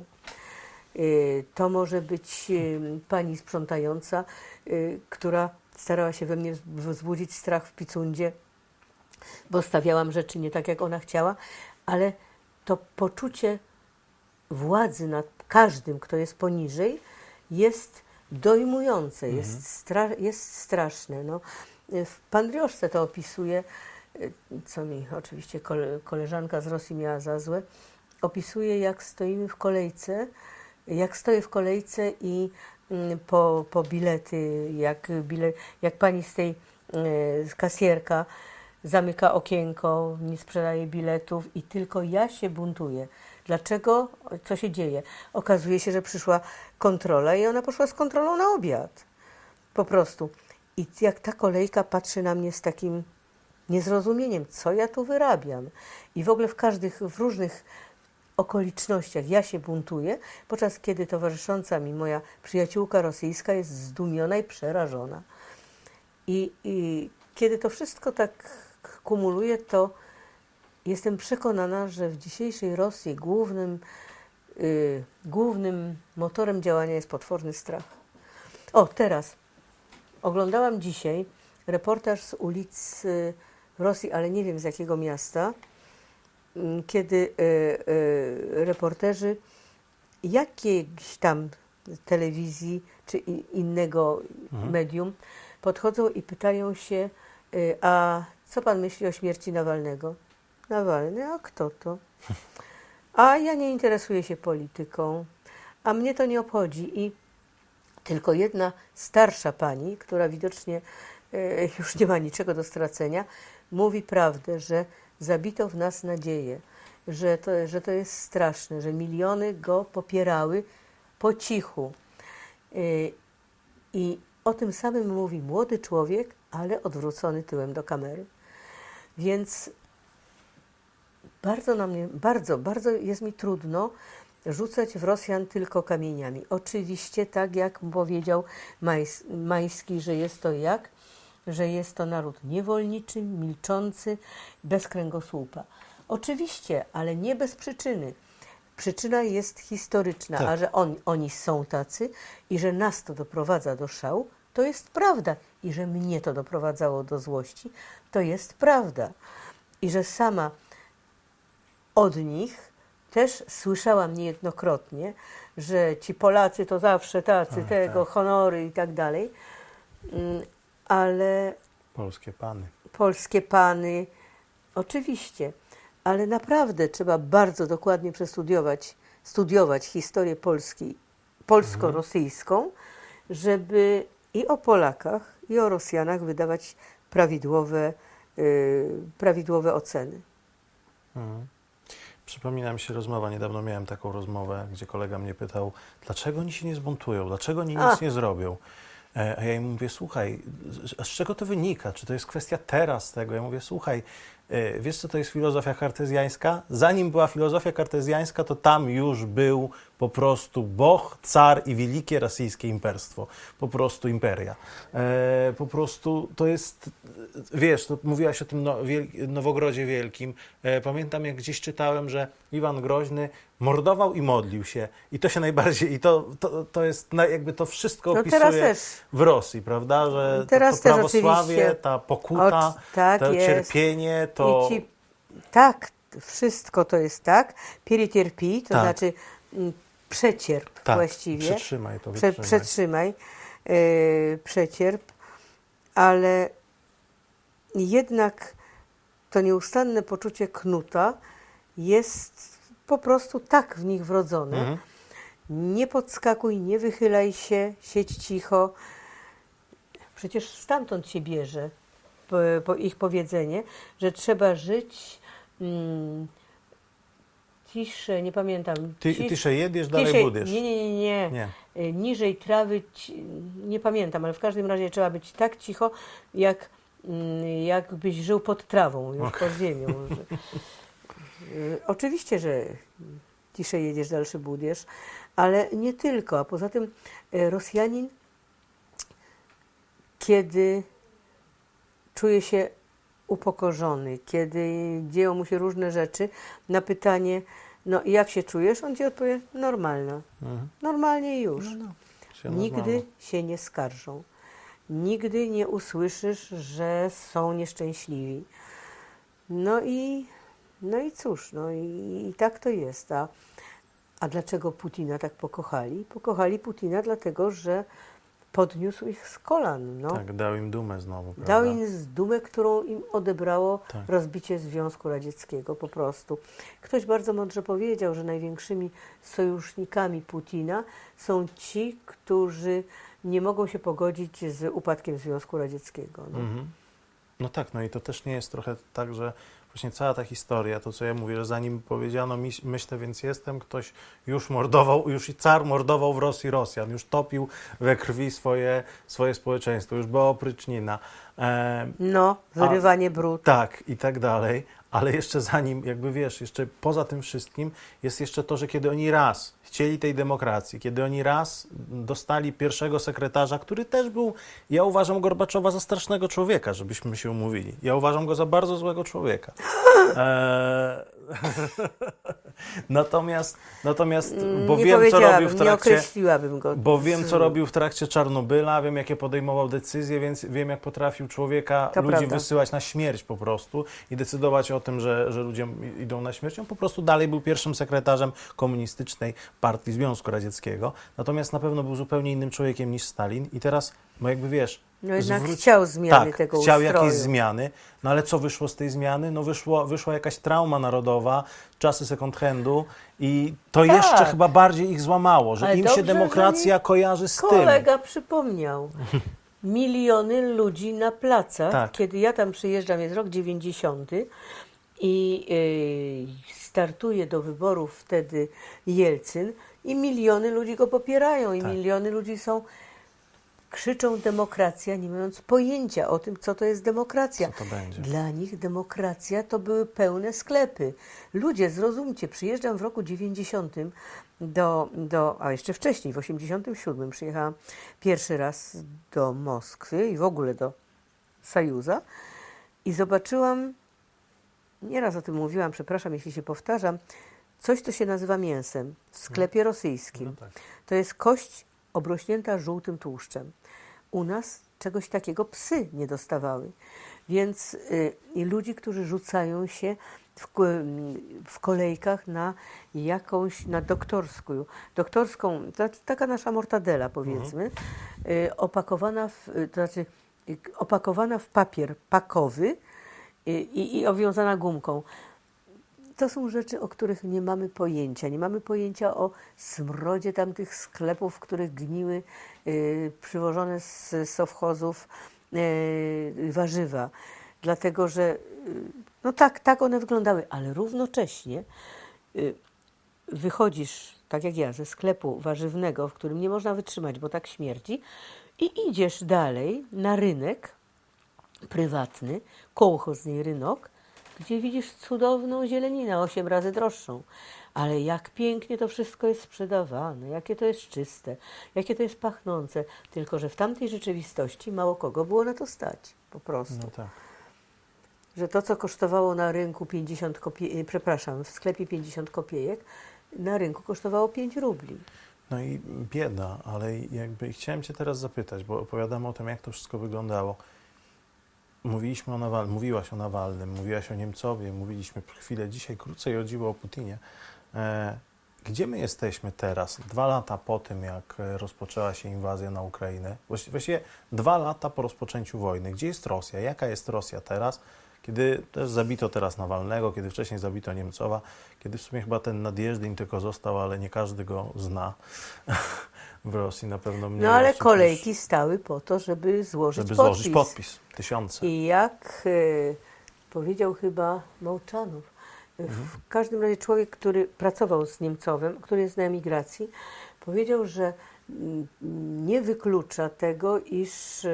To może być pani sprzątająca, która starała się we mnie wzbudzić strach w Picundzie, bo stawiałam rzeczy nie tak, jak ona chciała, ale to poczucie władzy nad każdym, kto jest poniżej, jest dojmujące, jest straszne. No. W Pandrioszce to opisuje, co mi oczywiście koleżanka z Rosji miała za złe, opisuje, jak stoimy w kolejce, jak stoję w kolejce i po bilety, jak pani z tej kasjerka zamyka okienko, nie sprzedaje biletów i tylko ja się buntuję. Dlaczego? Co się dzieje? Okazuje się, że przyszła kontrola i ona poszła z kontrolą na obiad. Po prostu. I jak ta kolejka patrzy na mnie z takim niezrozumieniem, co ja tu wyrabiam. I w ogóle w różnych okolicznościach ja się buntuję, podczas kiedy towarzysząca mi moja przyjaciółka rosyjska jest zdumiona i przerażona. I kiedy to wszystko tak kumuluje, to jestem przekonana, że w dzisiejszej Rosji głównym motorem działania jest potworny strach. O, teraz oglądałam dzisiaj reportaż z ulic w Rosji, ale nie wiem z jakiego miasta, kiedy reporterzy jakiejś tam telewizji czy innego medium podchodzą i pytają się, a co pan myśli o śmierci Nawalnego? Nawalny, a kto to? A ja nie interesuję się polityką, a mnie to nie obchodzi. I tylko jedna starsza pani, która widocznie już nie ma niczego do stracenia, mówi prawdę, że zabito w nas nadzieję, że to jest straszne, że miliony go popierały po cichu. I o tym samym mówi młody człowiek, ale odwrócony tyłem do kamery. Więc bardzo jest mi trudno rzucać w Rosjan tylko kamieniami. Oczywiście, tak jak powiedział Majski, że jest to naród niewolniczy, milczący, bez kręgosłupa. Oczywiście, ale nie bez przyczyny. Przyczyna jest historyczna, tak. A że oni są tacy i że nas to doprowadza do szału, to jest prawda. I że mnie to doprowadzało do złości, to jest prawda. I że sama od nich też słyszałam niejednokrotnie, że ci Polacy to zawsze tacy, honory i tak dalej, ale... Polskie pany, oczywiście, ale naprawdę trzeba bardzo dokładnie studiować historię Polski, polsko-rosyjską, żeby i o Polakach, i o Rosjanach wydawać prawidłowe oceny. Przypomina mi się rozmowa, niedawno miałem taką rozmowę, gdzie kolega mnie pytał, dlaczego oni się nie zbuntują, dlaczego oni nic nie zrobią. A ja im mówię, słuchaj, z czego to wynika? Czy to jest kwestia teraz tego? Ja mówię, słuchaj, wiesz co to jest filozofia kartezjańska? Zanim była filozofia kartezjańska, to tam już był po prostu Bóg, car i wielkie rosyjskie imperstwo. Po prostu imperia. Po prostu to jest, wiesz, to mówiłaś o tym Nowogrodzie Wielkim. Pamiętam, jak gdzieś czytałem, że Iwan Groźny mordował i modlił się. I to się najbardziej, i to jest, jakby to wszystko opisuje w Rosji, prawda? Że to prawosławie, ta pokuta, to cierpienie, to... Tak, wszystko to jest tak. Pieriterpi, to znaczy przecierp właściwie. Przetrzymaj to, Przetrzymaj, przecierp, ale jednak to nieustanne poczucie knuta jest po prostu tak w nich wrodzone. Nie podskakuj, nie wychylaj się, siedź cicho. Przecież stamtąd się bierze po ich powiedzenie, że trzeba żyć ciszę, nie pamiętam. Tysze jedziesz, dalej budysz. Nie. Niżej trawy, nie pamiętam, ale w każdym razie trzeba być tak cicho, jakbyś żył pod trawą, już pod ziemią. Oczywiście, że ciszej jedziesz, dalszy budysz, ale nie tylko. A poza tym Rosjanin, kiedy czuje się upokorzony, kiedy dzieją mu się różne rzeczy, na pytanie, no i jak się czujesz? On ci odpowie, normalnie. Normalnie już. Nigdy się nie skarżą. Nigdy nie usłyszysz, że są nieszczęśliwi. No i cóż, i tak to jest. A dlaczego Putina tak pokochali? Pokochali Putina dlatego, że podniósł ich z kolan. Tak, dał im dumę znowu. Prawda? Dał im dumę, którą im odebrało rozbicie Związku Radzieckiego po prostu. Ktoś bardzo mądrze powiedział, że największymi sojusznikami Putina są ci, którzy nie mogą się pogodzić z upadkiem Związku Radzieckiego. No tak, no i to też nie jest trochę tak, że właśnie cała ta historia, to co ja mówię, że zanim powiedziano myślę, więc jestem, ktoś już mordował, już i car mordował w Rosji Rosjan, już topił we krwi swoje społeczeństwo, już była oprycznina. Wyrywanie brud. Tak, i tak dalej, ale jeszcze zanim, jakby wiesz, jeszcze poza tym wszystkim jest jeszcze to, że kiedy oni raz chcieli tej demokracji, kiedy oni raz dostali pierwszego sekretarza, który też był, ja uważam Gorbaczowa za strasznego człowieka, żebyśmy się umówili. Ja uważam go za bardzo złego człowieka. Natomiast bo nie wiem, co robił powiedziałabym, w nie trakcie... określiłabym go. Bo wiem, co robił w trakcie Czarnobyla, wiem, jakie podejmował decyzje, więc wiem, jak potrafił człowieka, To ludzi prawda. wysyłać na śmierć po prostu i decydować o tym, że ludzie idą na śmierć. On po prostu dalej był pierwszym sekretarzem komunistycznej partii Związku Radzieckiego. Natomiast na pewno był zupełnie innym człowiekiem niż Stalin i teraz, no jakby wiesz... No jednak chciał zmiany tak, tego chciał ustroju. jakieś zmiany, no ale co wyszło z tej zmiany? No wyszła jakaś trauma narodowa, czasy second handu i to Tak. jeszcze chyba bardziej ich złamało, że Ale im dobrze, się demokracja że mi kojarzy z tym. Kolega przypomniał. Miliony ludzi na placach. Tak. Kiedy ja tam przyjeżdżam, jest rok 90 i startuje do wyborów wtedy Jelcyn i miliony ludzi go popierają i Tak. miliony ludzi krzyczą demokracja, nie mając pojęcia o tym, co to jest demokracja. Co to będzie? Dla nich demokracja to były pełne sklepy. Ludzie, zrozumcie, przyjeżdżam w roku 90 a jeszcze wcześniej, w 87 przyjechałam pierwszy raz do Moskwy i w ogóle do Sojuza i zobaczyłam, nieraz o tym mówiłam, przepraszam, jeśli się powtarzam, coś, co się nazywa mięsem w sklepie rosyjskim. No tak. To jest kość obrośnięta żółtym tłuszczem. U nas czegoś takiego psy nie dostawały. Więc i ludzi, którzy rzucają się w kolejkach na jakąś, na doktorską, taka nasza mortadela powiedzmy, opakowana w papier pakowy i owiązana gumką. To są rzeczy, o których nie mamy pojęcia. Nie mamy pojęcia o smrodzie tamtych sklepów, w których gniły przywożone z sowchozów warzywa. Dlatego, że no tak one wyglądały, ale równocześnie wychodzisz, tak jak ja, ze sklepu warzywnego, w którym nie można wytrzymać, bo tak śmierdzi, i idziesz dalej na rynek prywatny, kołchozny rynek, gdzie widzisz cudowną zieleninę, 8 razy droższą. Ale jak pięknie to wszystko jest sprzedawane, jakie to jest czyste, jakie to jest pachnące. Tylko że w tamtej rzeczywistości mało kogo było na to stać, po prostu. No tak. Że to, co kosztowało na rynku 50 kopiejek, w sklepie 50 kopiejek, na rynku kosztowało 5 rubli. No i bieda, ale jakby chciałem Cię teraz zapytać, bo opowiadamy o tym, jak to wszystko wyglądało. Mówiłaś o Nawalnym, mówiłaś o Niemcowie, mówiliśmy chwilę dzisiaj krócej o dziwo o Putinie. Gdzie my jesteśmy teraz, 2 lata po tym, jak rozpoczęła się inwazja na Ukrainę? Właściwie 2 lata po rozpoczęciu wojny. Gdzie jest Rosja? Jaka jest Rosja teraz? Kiedy też zabito teraz Nawalnego, kiedy wcześniej zabito Niemcowa, kiedy w sumie chyba ten Nadjeżdżyn tylko został, ale nie każdy go zna. W Rosji na pewno mniej. No ale osób kolejki stały po to, żeby złożyć podpis. Tysiące. I jak powiedział chyba Mołczanów, w każdym razie człowiek, który pracował z Niemcowem, który jest na emigracji, powiedział, że nie wyklucza tego, iż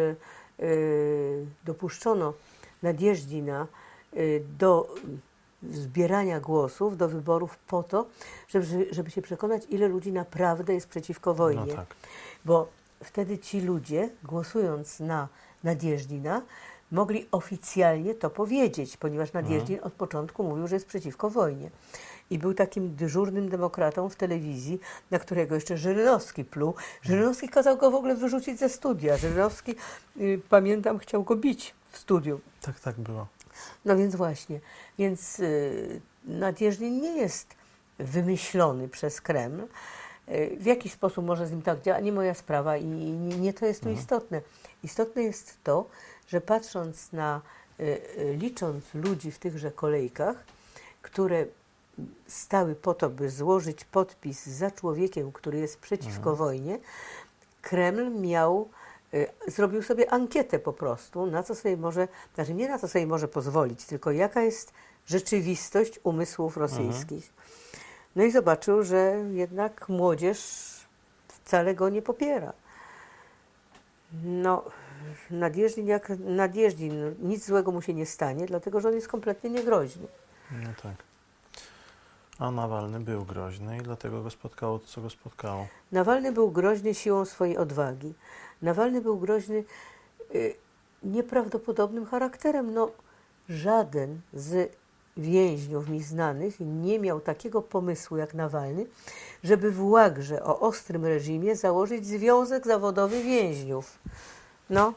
dopuszczono Nadjeżdżina do zbierania głosów, do wyborów po to, żeby się przekonać, ile ludzi naprawdę jest przeciwko wojnie. No tak. Bo wtedy ci ludzie, głosując na Nadjeżdżina, mogli oficjalnie to powiedzieć, ponieważ Nadjeżdżin od początku mówił, że jest przeciwko wojnie. I był takim dyżurnym demokratą w telewizji, na którego jeszcze Żyrynowski pluł. Żyrynowski kazał go w ogóle wyrzucić ze studia. Żyrynowski, pamiętam, chciał go bić w studiu. Tak było. No więc właśnie. Więc Nadjeżdżin nie jest wymyślony przez Kreml. W jaki sposób może z nim tak działać, nie moja sprawa i nie to jest tu istotne. Istotne jest to, że patrząc na, licząc ludzi w tychże kolejkach, które stały po to, by złożyć podpis za człowiekiem, który jest przeciwko wojnie, Kreml zrobił sobie ankietę po prostu, na co sobie może, znaczy nie na co sobie może pozwolić, tylko jaka jest rzeczywistość umysłów rosyjskich. No i zobaczył, że jednak młodzież wcale go nie popiera. No, Nadjeżdżin, nic złego mu się nie stanie, dlatego że on jest kompletnie niegroźny. No tak. A Nawalny był groźny i dlatego go spotkało to, co go spotkało. Nawalny był groźny siłą swojej odwagi. Nawalny był groźny nieprawdopodobnym charakterem. No, żaden z więźniów mi znanych nie miał takiego pomysłu jak Nawalny, żeby w łagrze o ostrym reżimie założyć związek zawodowy więźniów. No,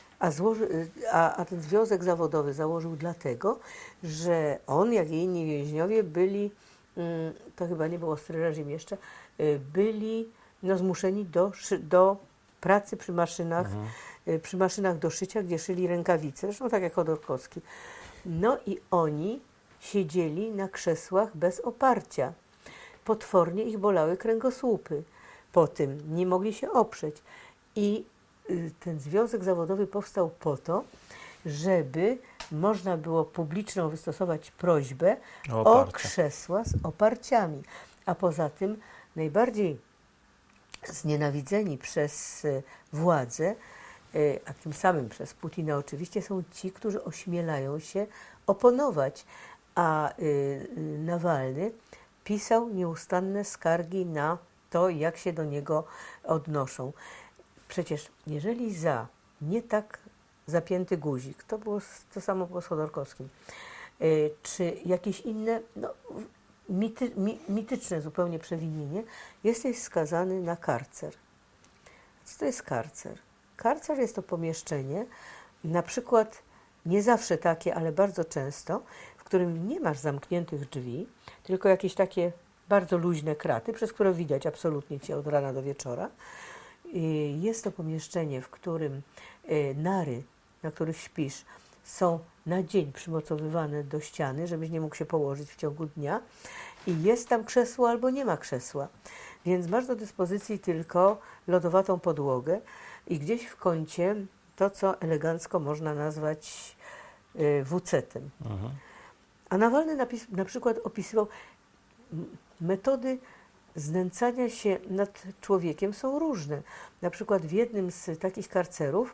a ten związek zawodowy założył dlatego, że on, jak i inni więźniowie byli, to chyba nie był ostry reżim jeszcze, byli zmuszeni do pracy przy maszynach do szycia, gdzie szyli rękawice, zresztą tak jak Chodorkowski. No i oni siedzieli na krzesłach bez oparcia. Potwornie ich bolały kręgosłupy. Po tym nie mogli się oprzeć. I ten związek zawodowy powstał po to, żeby można było publiczną wystosować prośbę o krzesła z oparciami. A poza tym najbardziej znienawidzeni przez władzę, a tym samym przez Putina oczywiście, są ci, którzy ośmielają się oponować. A Nawalny pisał nieustanne skargi na to, jak się do niego odnoszą. Przecież jeżeli za nie tak zapięty guzik, to samo było z Chodorkowskim, czy jakieś inne mityczne zupełnie przewinienie, jesteś skazany na karcer. Co to jest karcer? Karcer jest to pomieszczenie, na przykład nie zawsze takie, ale bardzo często, w którym nie masz zamkniętych drzwi, tylko jakieś takie bardzo luźne kraty, przez które widać absolutnie cię od rana do wieczora. Jest to pomieszczenie, w którym nary, na których śpisz, są na dzień przymocowywane do ściany, żebyś nie mógł się położyć w ciągu dnia. I jest tam krzesło albo nie ma krzesła. Więc masz do dyspozycji tylko lodowatą podłogę i gdzieś w kącie to, co elegancko można nazwać wucetem. A Nawalny na przykład opisywał metody znęcania się nad człowiekiem są różne. Na przykład w jednym z takich karcerów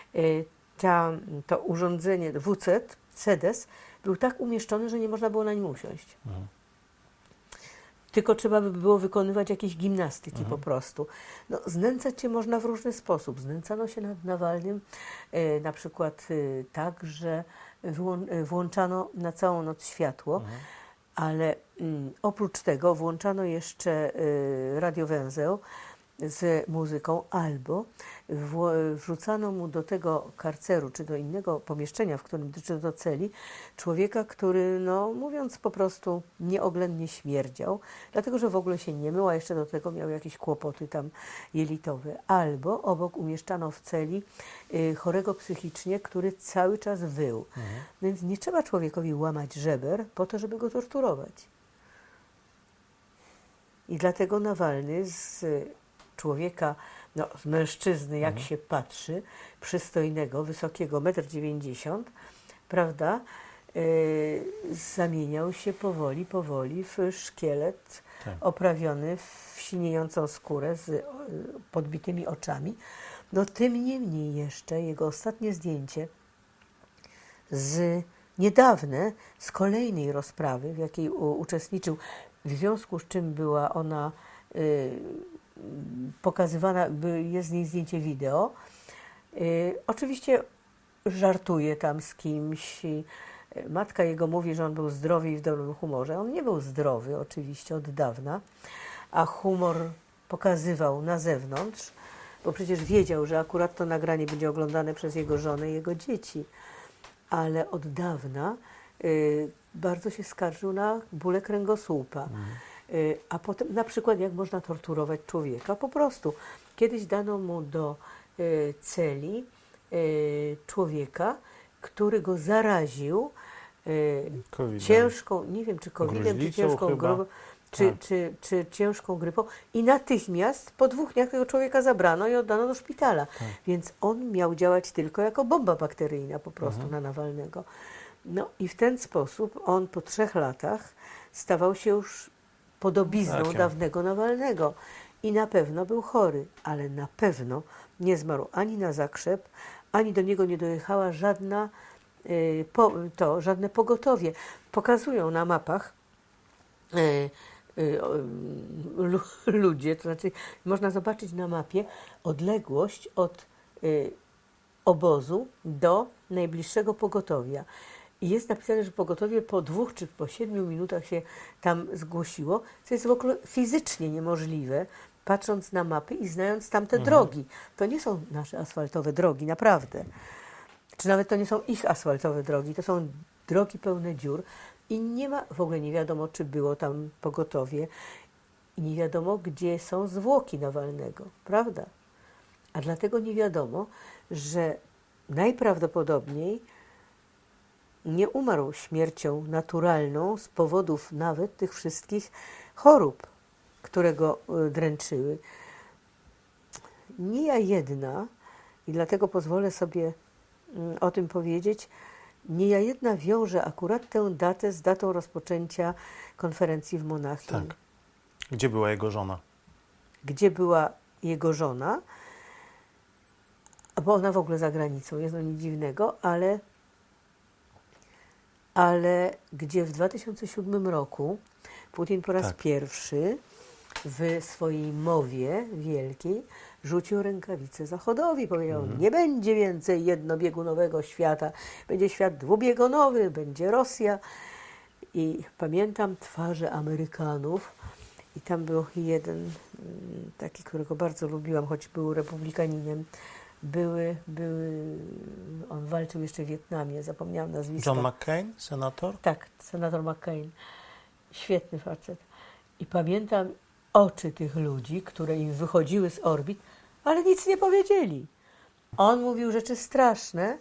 to urządzenie, wucet, sedes, był tak umieszczony, że nie można było na nim usiąść. Tylko trzeba by było wykonywać jakieś gimnastyki po prostu. No, znęcać się można w różny sposób. Znęcano się nad Nawalnym na przykład tak, że włączano na całą noc światło, ale oprócz tego włączano jeszcze radiowęzeł z muzyką, albo wrzucano mu do tego karceru, czy do innego pomieszczenia, w którym, czy do celi, człowieka, który, mówiąc po prostu, nieoględnie śmierdział, dlatego że w ogóle się nie mył, a jeszcze do tego miał jakieś kłopoty tam jelitowe. Albo obok umieszczano w celi chorego psychicznie, który cały czas wył. Więc nie trzeba człowiekowi łamać żeber po to, żeby go torturować. I dlatego Nawalny z człowieka, z mężczyzny, jak się patrzy, przystojnego, wysokiego, 1,90 m, prawda, zamieniał się powoli w szkielet oprawiony w siniejącą skórę z podbitymi oczami. Tym niemniej jeszcze jego ostatnie zdjęcie niedawne, z kolejnej rozprawy, w jakiej uczestniczył, w związku z czym była ona pokazywana, jest z niej zdjęcie wideo. Oczywiście żartuje tam z kimś. Matka jego mówi, że on był zdrowy i w dobrym humorze. On nie był zdrowy oczywiście od dawna, a humor pokazywał na zewnątrz, bo przecież wiedział, że akurat to nagranie będzie oglądane przez jego żonę i jego dzieci. Ale od dawna bardzo się skarżył na bóle kręgosłupa. A potem na przykład jak można torturować człowieka. Po prostu kiedyś dano mu do celi człowieka, który go zaraził ciężką, nie wiem czy COVID-em, czy ciężką grypą, czy ciężką grypą, i natychmiast po 2 dniach tego człowieka zabrano i oddano do szpitala. Więc on miał działać tylko jako bomba bakteryjna po prostu na Nawalnego. I w ten sposób on po 3 latach stawał się już podobizną dawnego Nawalnego. I na pewno był chory, ale na pewno nie zmarł ani na zakrzep, ani do niego nie dojechała żadne pogotowie. Pokazują na mapach ludzie, to znaczy można zobaczyć na mapie odległość od obozu do najbliższego pogotowia. I jest napisane, że pogotowie po 2 czy po 7 minutach się tam zgłosiło, co jest w ogóle fizycznie niemożliwe, patrząc na mapy i znając tamte drogi. To nie są nasze asfaltowe drogi, naprawdę. Czy nawet to nie są ich asfaltowe drogi, to są drogi pełne dziur i nie ma, w ogóle nie wiadomo, czy było tam pogotowie i nie wiadomo, gdzie są zwłoki Nawalnego, prawda? A dlatego nie wiadomo, że najprawdopodobniej nie umarł śmiercią naturalną z powodów nawet tych wszystkich chorób, które go dręczyły. Nie ja jedna, i dlatego pozwolę sobie o tym powiedzieć, nie ja jedna wiąże akurat tę datę z datą rozpoczęcia konferencji w Monachium. Tak. Gdzie była jego żona? Gdzie była jego żona, bo ona w ogóle za granicą, jest to nic dziwnego, ale gdzie w 2007 roku Putin po raz pierwszy w swojej mowie wielkiej rzucił rękawicę Zachodowi. Powiedział, nie będzie więcej jednobiegunowego świata, będzie świat dwubiegunowy, będzie Rosja. I pamiętam twarze Amerykanów i tam był jeden taki, którego bardzo lubiłam, choć był republikaninem. On walczył jeszcze w Wietnamie, zapomniałam nazwiska. John McCain, senator? Tak, senator McCain. Świetny facet. I pamiętam oczy tych ludzi, które im wychodziły z orbit, ale nic nie powiedzieli. On mówił rzeczy straszne,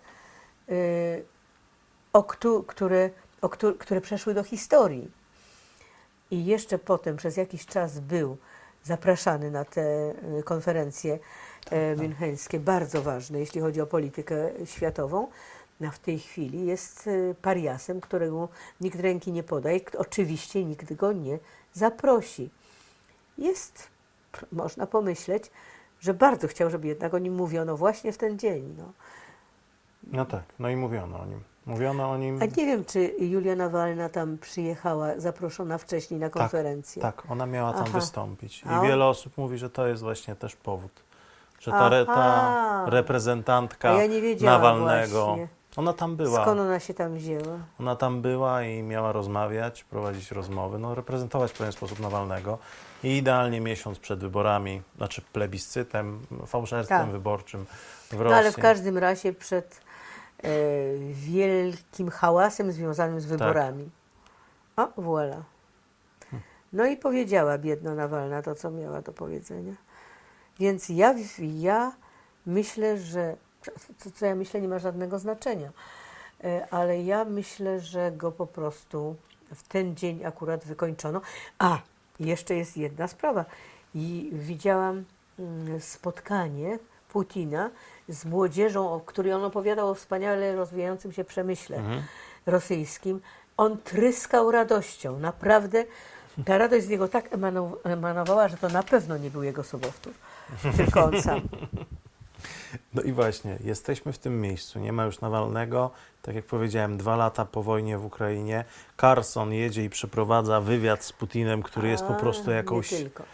które przeszły do historii. I jeszcze potem przez jakiś czas był zapraszany na te konferencje müncheńskie, bardzo ważne, jeśli chodzi o politykę światową. A w tej chwili jest pariasem, któremu nikt ręki nie podaje, oczywiście nikt go nie zaprosi. Można pomyśleć, że bardzo chciał, żeby jednak o nim mówiono właśnie w ten dzień. No tak, no i mówiono o nim. Mówiono o nim. A nie wiem, czy Julia Nawalna tam przyjechała, zaproszona wcześniej na konferencję. Tak, ona miała tam wystąpić. A I wiele osób mówi, że to jest właśnie też powód. Że ta reprezentantka ja nie wiedziałam Nawalnego, właśnie. ona tam była. Skąd ona się tam wzięła? Ona tam była i miała rozmawiać, prowadzić rozmowy, reprezentować w pewien sposób Nawalnego. I idealnie miesiąc przed wyborami, znaczy plebiscytem, fałszerstwem wyborczym w Rosji. No ale w każdym razie przed wielkim hałasem związanym z wyborami. O, voilà. No i powiedziała biedna Nawalna to, co miała do powiedzenia. Więc ja myślę, że to, co ja myślę, nie ma żadnego znaczenia, ale ja myślę, że go po prostu w ten dzień akurat wykończono. A, jeszcze jest jedna sprawa. I widziałam spotkanie Putina z młodzieżą, o której on opowiadał o wspaniale rozwijającym się przemyśle rosyjskim. On tryskał radością. Naprawdę ta radość z niego tak emanowała, że to na pewno nie był jego sobowtór, tylko on sam. No i właśnie, jesteśmy w tym miejscu. Nie ma już Nawalnego. Tak jak powiedziałem, 2 lata po wojnie w Ukrainie. Carlson jedzie i przeprowadza wywiad z Putinem, który jest po prostu jakąś...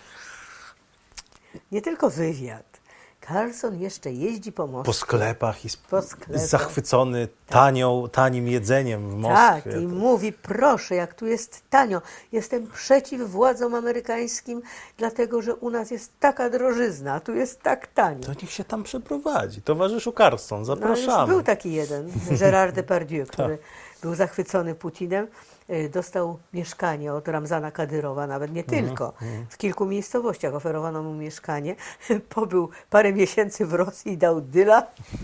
Nie tylko wywiad. Carlson jeszcze jeździ po Moskwie. Po sklepach i zachwycony tanim jedzeniem w Moskwie. Tak, i mówi, proszę, jak tu jest tanio. Jestem przeciw władzom amerykańskim, dlatego że u nas jest taka drożyzna, a tu jest tak tanio. To niech się tam przeprowadzi. Towarzyszu Carlson, zapraszamy. No, już był taki jeden, Gérard Depardieu, który był zachwycony Putinem. Dostał mieszkanie od Ramzana Kadyrowa, nawet nie tylko. W kilku miejscowościach oferowano mu mieszkanie. Pobył parę miesięcy w Rosji i dał dyla.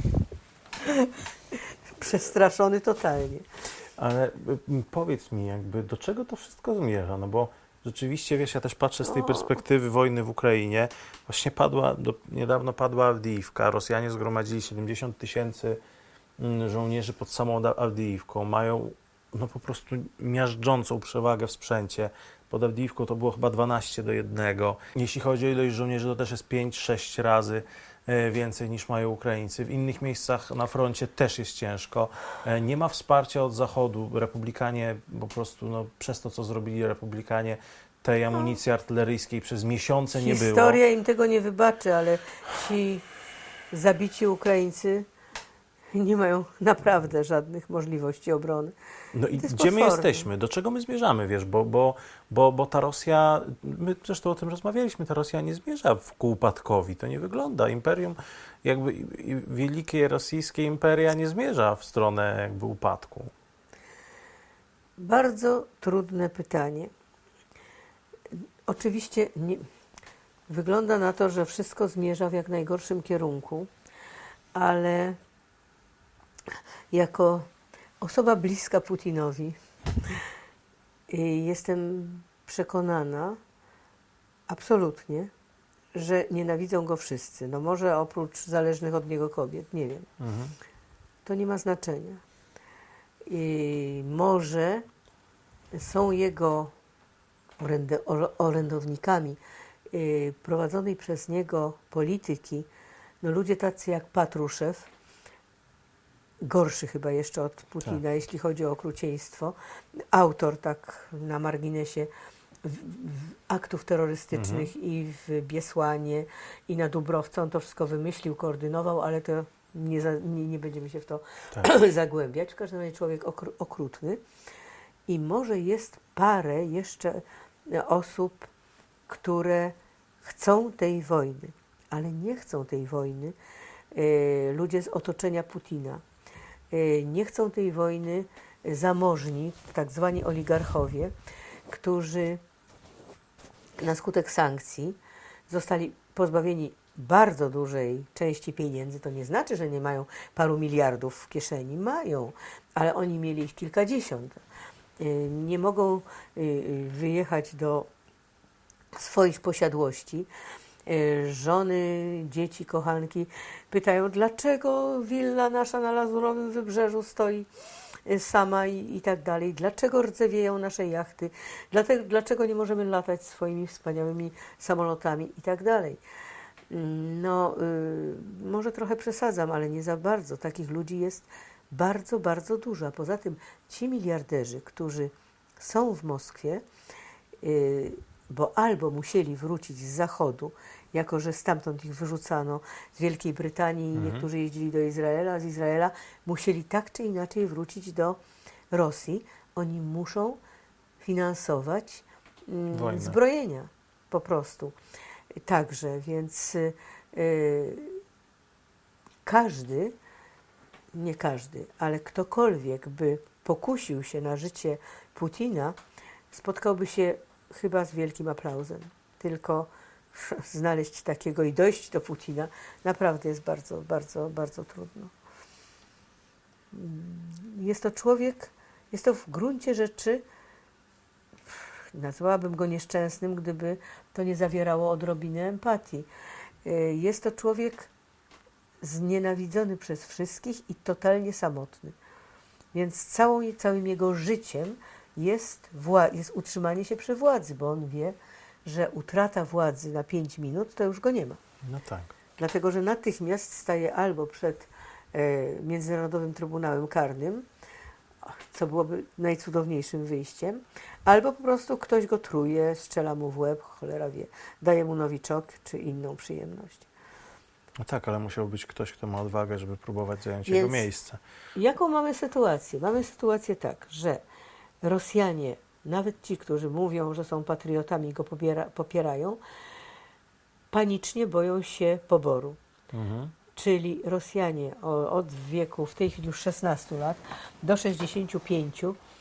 Przestraszony totalnie. Ale powiedz mi, do czego to wszystko zmierza? No bo rzeczywiście, wiesz, ja też patrzę z tej perspektywy wojny w Ukrainie. Właśnie niedawno padła Awdijiwka. Rosjanie zgromadzili 70 000 żołnierzy pod samą Awdijiwką. Mają po prostu miażdżącą przewagę w sprzęcie. Pod Awdijiwką to było chyba 12:1. Jeśli chodzi o ilość żołnierzy, to też jest 5-6 razy więcej niż mają Ukraińcy. W innych miejscach na froncie też jest ciężko. Nie ma wsparcia od Zachodu. Republikanie po prostu, przez to, co zrobili Republikanie, tej amunicji artyleryjskiej przez miesiące nie było. Historia im tego nie wybaczy, ale ci zabici Ukraińcy Nie mają naprawdę żadnych możliwości obrony. No i To jest gdzie my potworne. jesteśmy? Do czego my zmierzamy, wiesz? Bo ta Rosja, my zresztą o tym rozmawialiśmy, ta Rosja nie zmierza ku upadkowi. To nie wygląda. Imperium, jakby wielkie rosyjskie imperia nie zmierza w stronę jakby upadku. Bardzo trudne pytanie. Oczywiście wygląda na to, że wszystko zmierza w jak najgorszym kierunku, ale jako osoba bliska Putinowi jestem przekonana absolutnie, że nienawidzą go wszyscy. No może oprócz zależnych od niego kobiet, nie wiem. To nie ma znaczenia. I może są jego orędownikami prowadzonej przez niego polityki, no ludzie tacy jak Patruszew, gorszy chyba jeszcze od Putina, Tak. jeśli chodzi o okrucieństwo, autor tak na marginesie aktów terrorystycznych i w Biesłanie, i na Dubrowce. On to wszystko wymyślił, koordynował, ale to nie będziemy się w to zagłębiać. W każdym razie człowiek okrutny. I może jest parę jeszcze osób, które chcą tej wojny, ale nie chcą tej wojny ludzie z otoczenia Putina. Nie chcą tej wojny zamożni, tak zwani oligarchowie, którzy na skutek sankcji zostali pozbawieni bardzo dużej części pieniędzy. To nie znaczy, że nie mają paru miliardów w kieszeni. Mają, ale oni mieli ich kilkadziesiąt. Nie mogą wyjechać do swoich posiadłości. Żony, dzieci, kochanki pytają, dlaczego willa nasza na Lazurowym Wybrzeżu stoi sama i tak dalej. Dlaczego rdzewieją nasze jachty? Dlaczego nie możemy latać swoimi wspaniałymi samolotami i tak dalej. No, może trochę przesadzam, ale nie za bardzo. Takich ludzi jest bardzo, bardzo dużo. A poza tym ci miliarderzy, którzy są w Moskwie, bo albo musieli wrócić z Zachodu, jako że stamtąd ich wyrzucano, z Wielkiej Brytanii, niektórzy jeździli do Izraela, a z Izraela musieli tak czy inaczej wrócić do Rosji. Oni muszą finansować zbrojenia po prostu. Także, więc każdy, nie każdy, ale ktokolwiek by pokusił się na życie Putina, spotkałby się chyba z wielkim aplauzem. Tylko znaleźć takiego i dojść do Putina naprawdę jest bardzo, bardzo, bardzo trudno. Jest to człowiek, jest to w gruncie rzeczy, nazwałabym go nieszczęsnym, gdyby to nie zawierało odrobiny empatii. Jest to człowiek znienawidzony przez wszystkich i totalnie samotny. Więc całym jego życiem jest utrzymanie się przy władzy, bo on wie, że utrata władzy na 5 minut to już go nie ma. No tak. Dlatego, że natychmiast staje albo przed Międzynarodowym Trybunałem Karnym, co byłoby najcudowniejszym wyjściem, albo po prostu ktoś go truje, strzela mu w łeb, cholera wie, daje mu nowiczok czy inną przyjemność. No tak, ale musiał być ktoś, kto ma odwagę, żeby próbować zająć jego miejsce. Jaką mamy sytuację? Mamy sytuację tak, że Rosjanie, nawet ci, którzy mówią, że są patriotami i go popierają, panicznie boją się poboru. Czyli Rosjanie od wieku, w tej chwili już 16 lat, do 65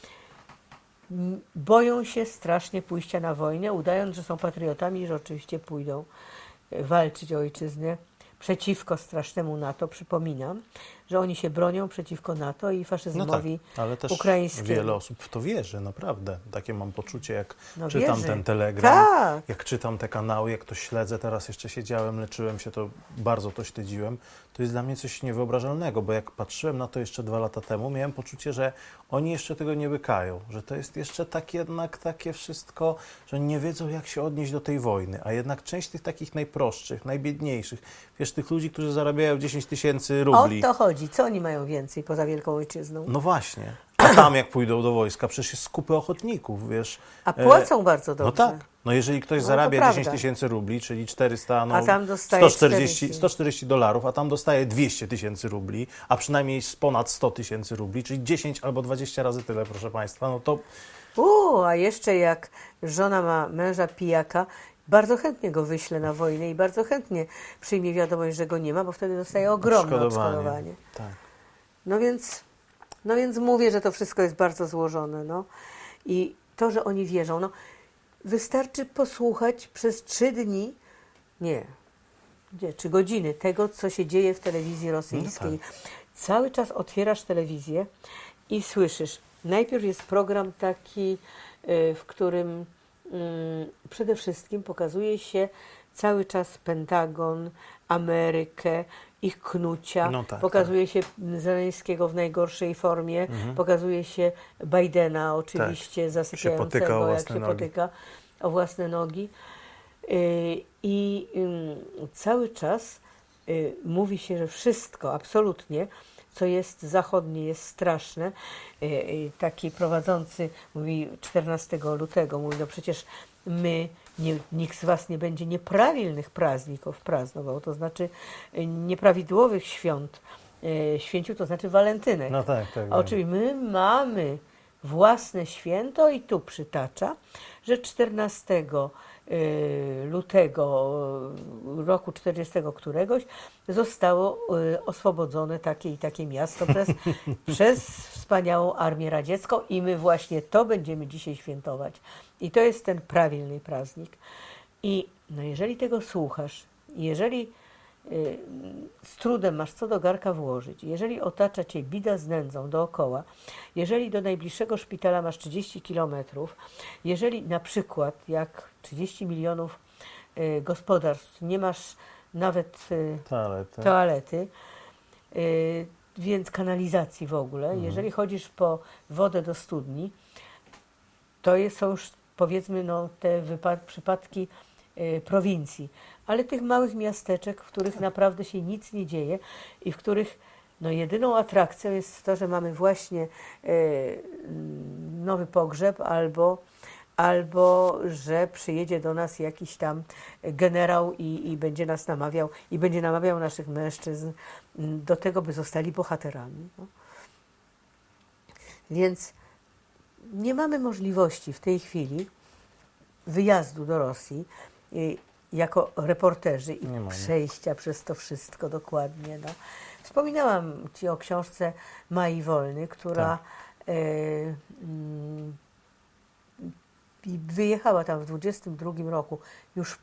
boją się strasznie pójścia na wojnę, udając, że są patriotami i że oczywiście pójdą walczyć o ojczyznę przeciwko strasznemu NATO. Przypominam, że oni się bronią przeciwko NATO i faszyzmowi ale też ukraińskiemu. wiele osób w to wierzy, naprawdę. Takie mam poczucie, jak czytam wierzy. ten Telegram, Tak. jak czytam te kanały, jak to śledzę, teraz jeszcze siedziałem, leczyłem się, to bardzo to śledziłem. To jest dla mnie coś niewyobrażalnego, bo jak patrzyłem na to jeszcze 2 lata temu, miałem poczucie, że oni jeszcze tego nie łykają, że to jest jeszcze tak jednak takie wszystko, że nie wiedzą, jak się odnieść do tej wojny, a jednak część tych takich najprostszych, najbiedniejszych, wiesz, tych ludzi, którzy zarabiają 10 000 rubli. O to chodzi. Co oni mają więcej poza wielką ojczyzną? No właśnie. A tam jak pójdą do wojska, przecież jest skupy ochotników, wiesz. A płacą bardzo dobrze. No tak. No jeżeli ktoś No, zarabia to 10 prawda. tysięcy rubli, czyli 400, no A tam dostaje 140 dolarów, a tam dostaje 200 tysięcy rubli, a przynajmniej ponad 100 tysięcy rubli, czyli 10 albo 20 razy tyle, proszę Państwa, no to A jeszcze jak żona ma męża pijaka, bardzo chętnie go wyśle na wojnę i bardzo chętnie przyjmie wiadomość, że go nie ma, bo wtedy dostaje ogromne odszkodowanie. Tak. No więc mówię, że to wszystko jest bardzo złożone. No. I to, że oni wierzą, no, wystarczy posłuchać przez 3 dni, 3 godziny tego, co się dzieje w telewizji rosyjskiej. No tak. Cały czas otwierasz telewizję i słyszysz, najpierw jest program taki, w którym przede wszystkim pokazuje się cały czas Pentagon, Amerykę, ich knucia, No tak, pokazuje się Zeleńskiego w najgorszej formie, pokazuje się Bidena oczywiście zasypiającego, jak się potyka o własne nogi. I cały czas mówi się, że wszystko, absolutnie, co jest zachodnie, jest straszne. Taki prowadzący mówi 14 lutego, mówi, no przecież nikt z was nie będzie nieprawilnych prazników praznował, to znaczy nieprawidłowych świąt. Święcił, to znaczy walentynek. No tak. A oczywiście my mamy własne święto i tu przytacza, że 14 lutego roku 40 któregoś zostało oswobodzone takie i takie miasto przez wspaniałą Armię Radziecką i my właśnie to będziemy dzisiaj świętować. I to jest ten prawilny praznik. I no jeżeli tego słuchasz, jeżeli z trudem masz co do garka włożyć, jeżeli otacza cię bida z nędzą dookoła, jeżeli do najbliższego szpitala masz 30 kilometrów, jeżeli na przykład jak 30 milionów gospodarstw nie masz nawet toalety, więc kanalizacji w ogóle, jeżeli chodzisz po wodę do studni, to są już powiedzmy te przypadki prowincji, ale tych małych miasteczek, w których naprawdę się nic nie dzieje i w których jedyną atrakcją jest to, że mamy właśnie nowy pogrzeb albo że przyjedzie do nas jakiś tam generał i będzie nas namawiał i będzie namawiał naszych mężczyzn do tego, by zostali bohaterami. No. Więc nie mamy możliwości w tej chwili wyjazdu do Rosji jako reporterzy i przejścia przez to wszystko dokładnie. No. Wspominałam Ci o książce Mai Wolny, która wyjechała tam w 22 roku, już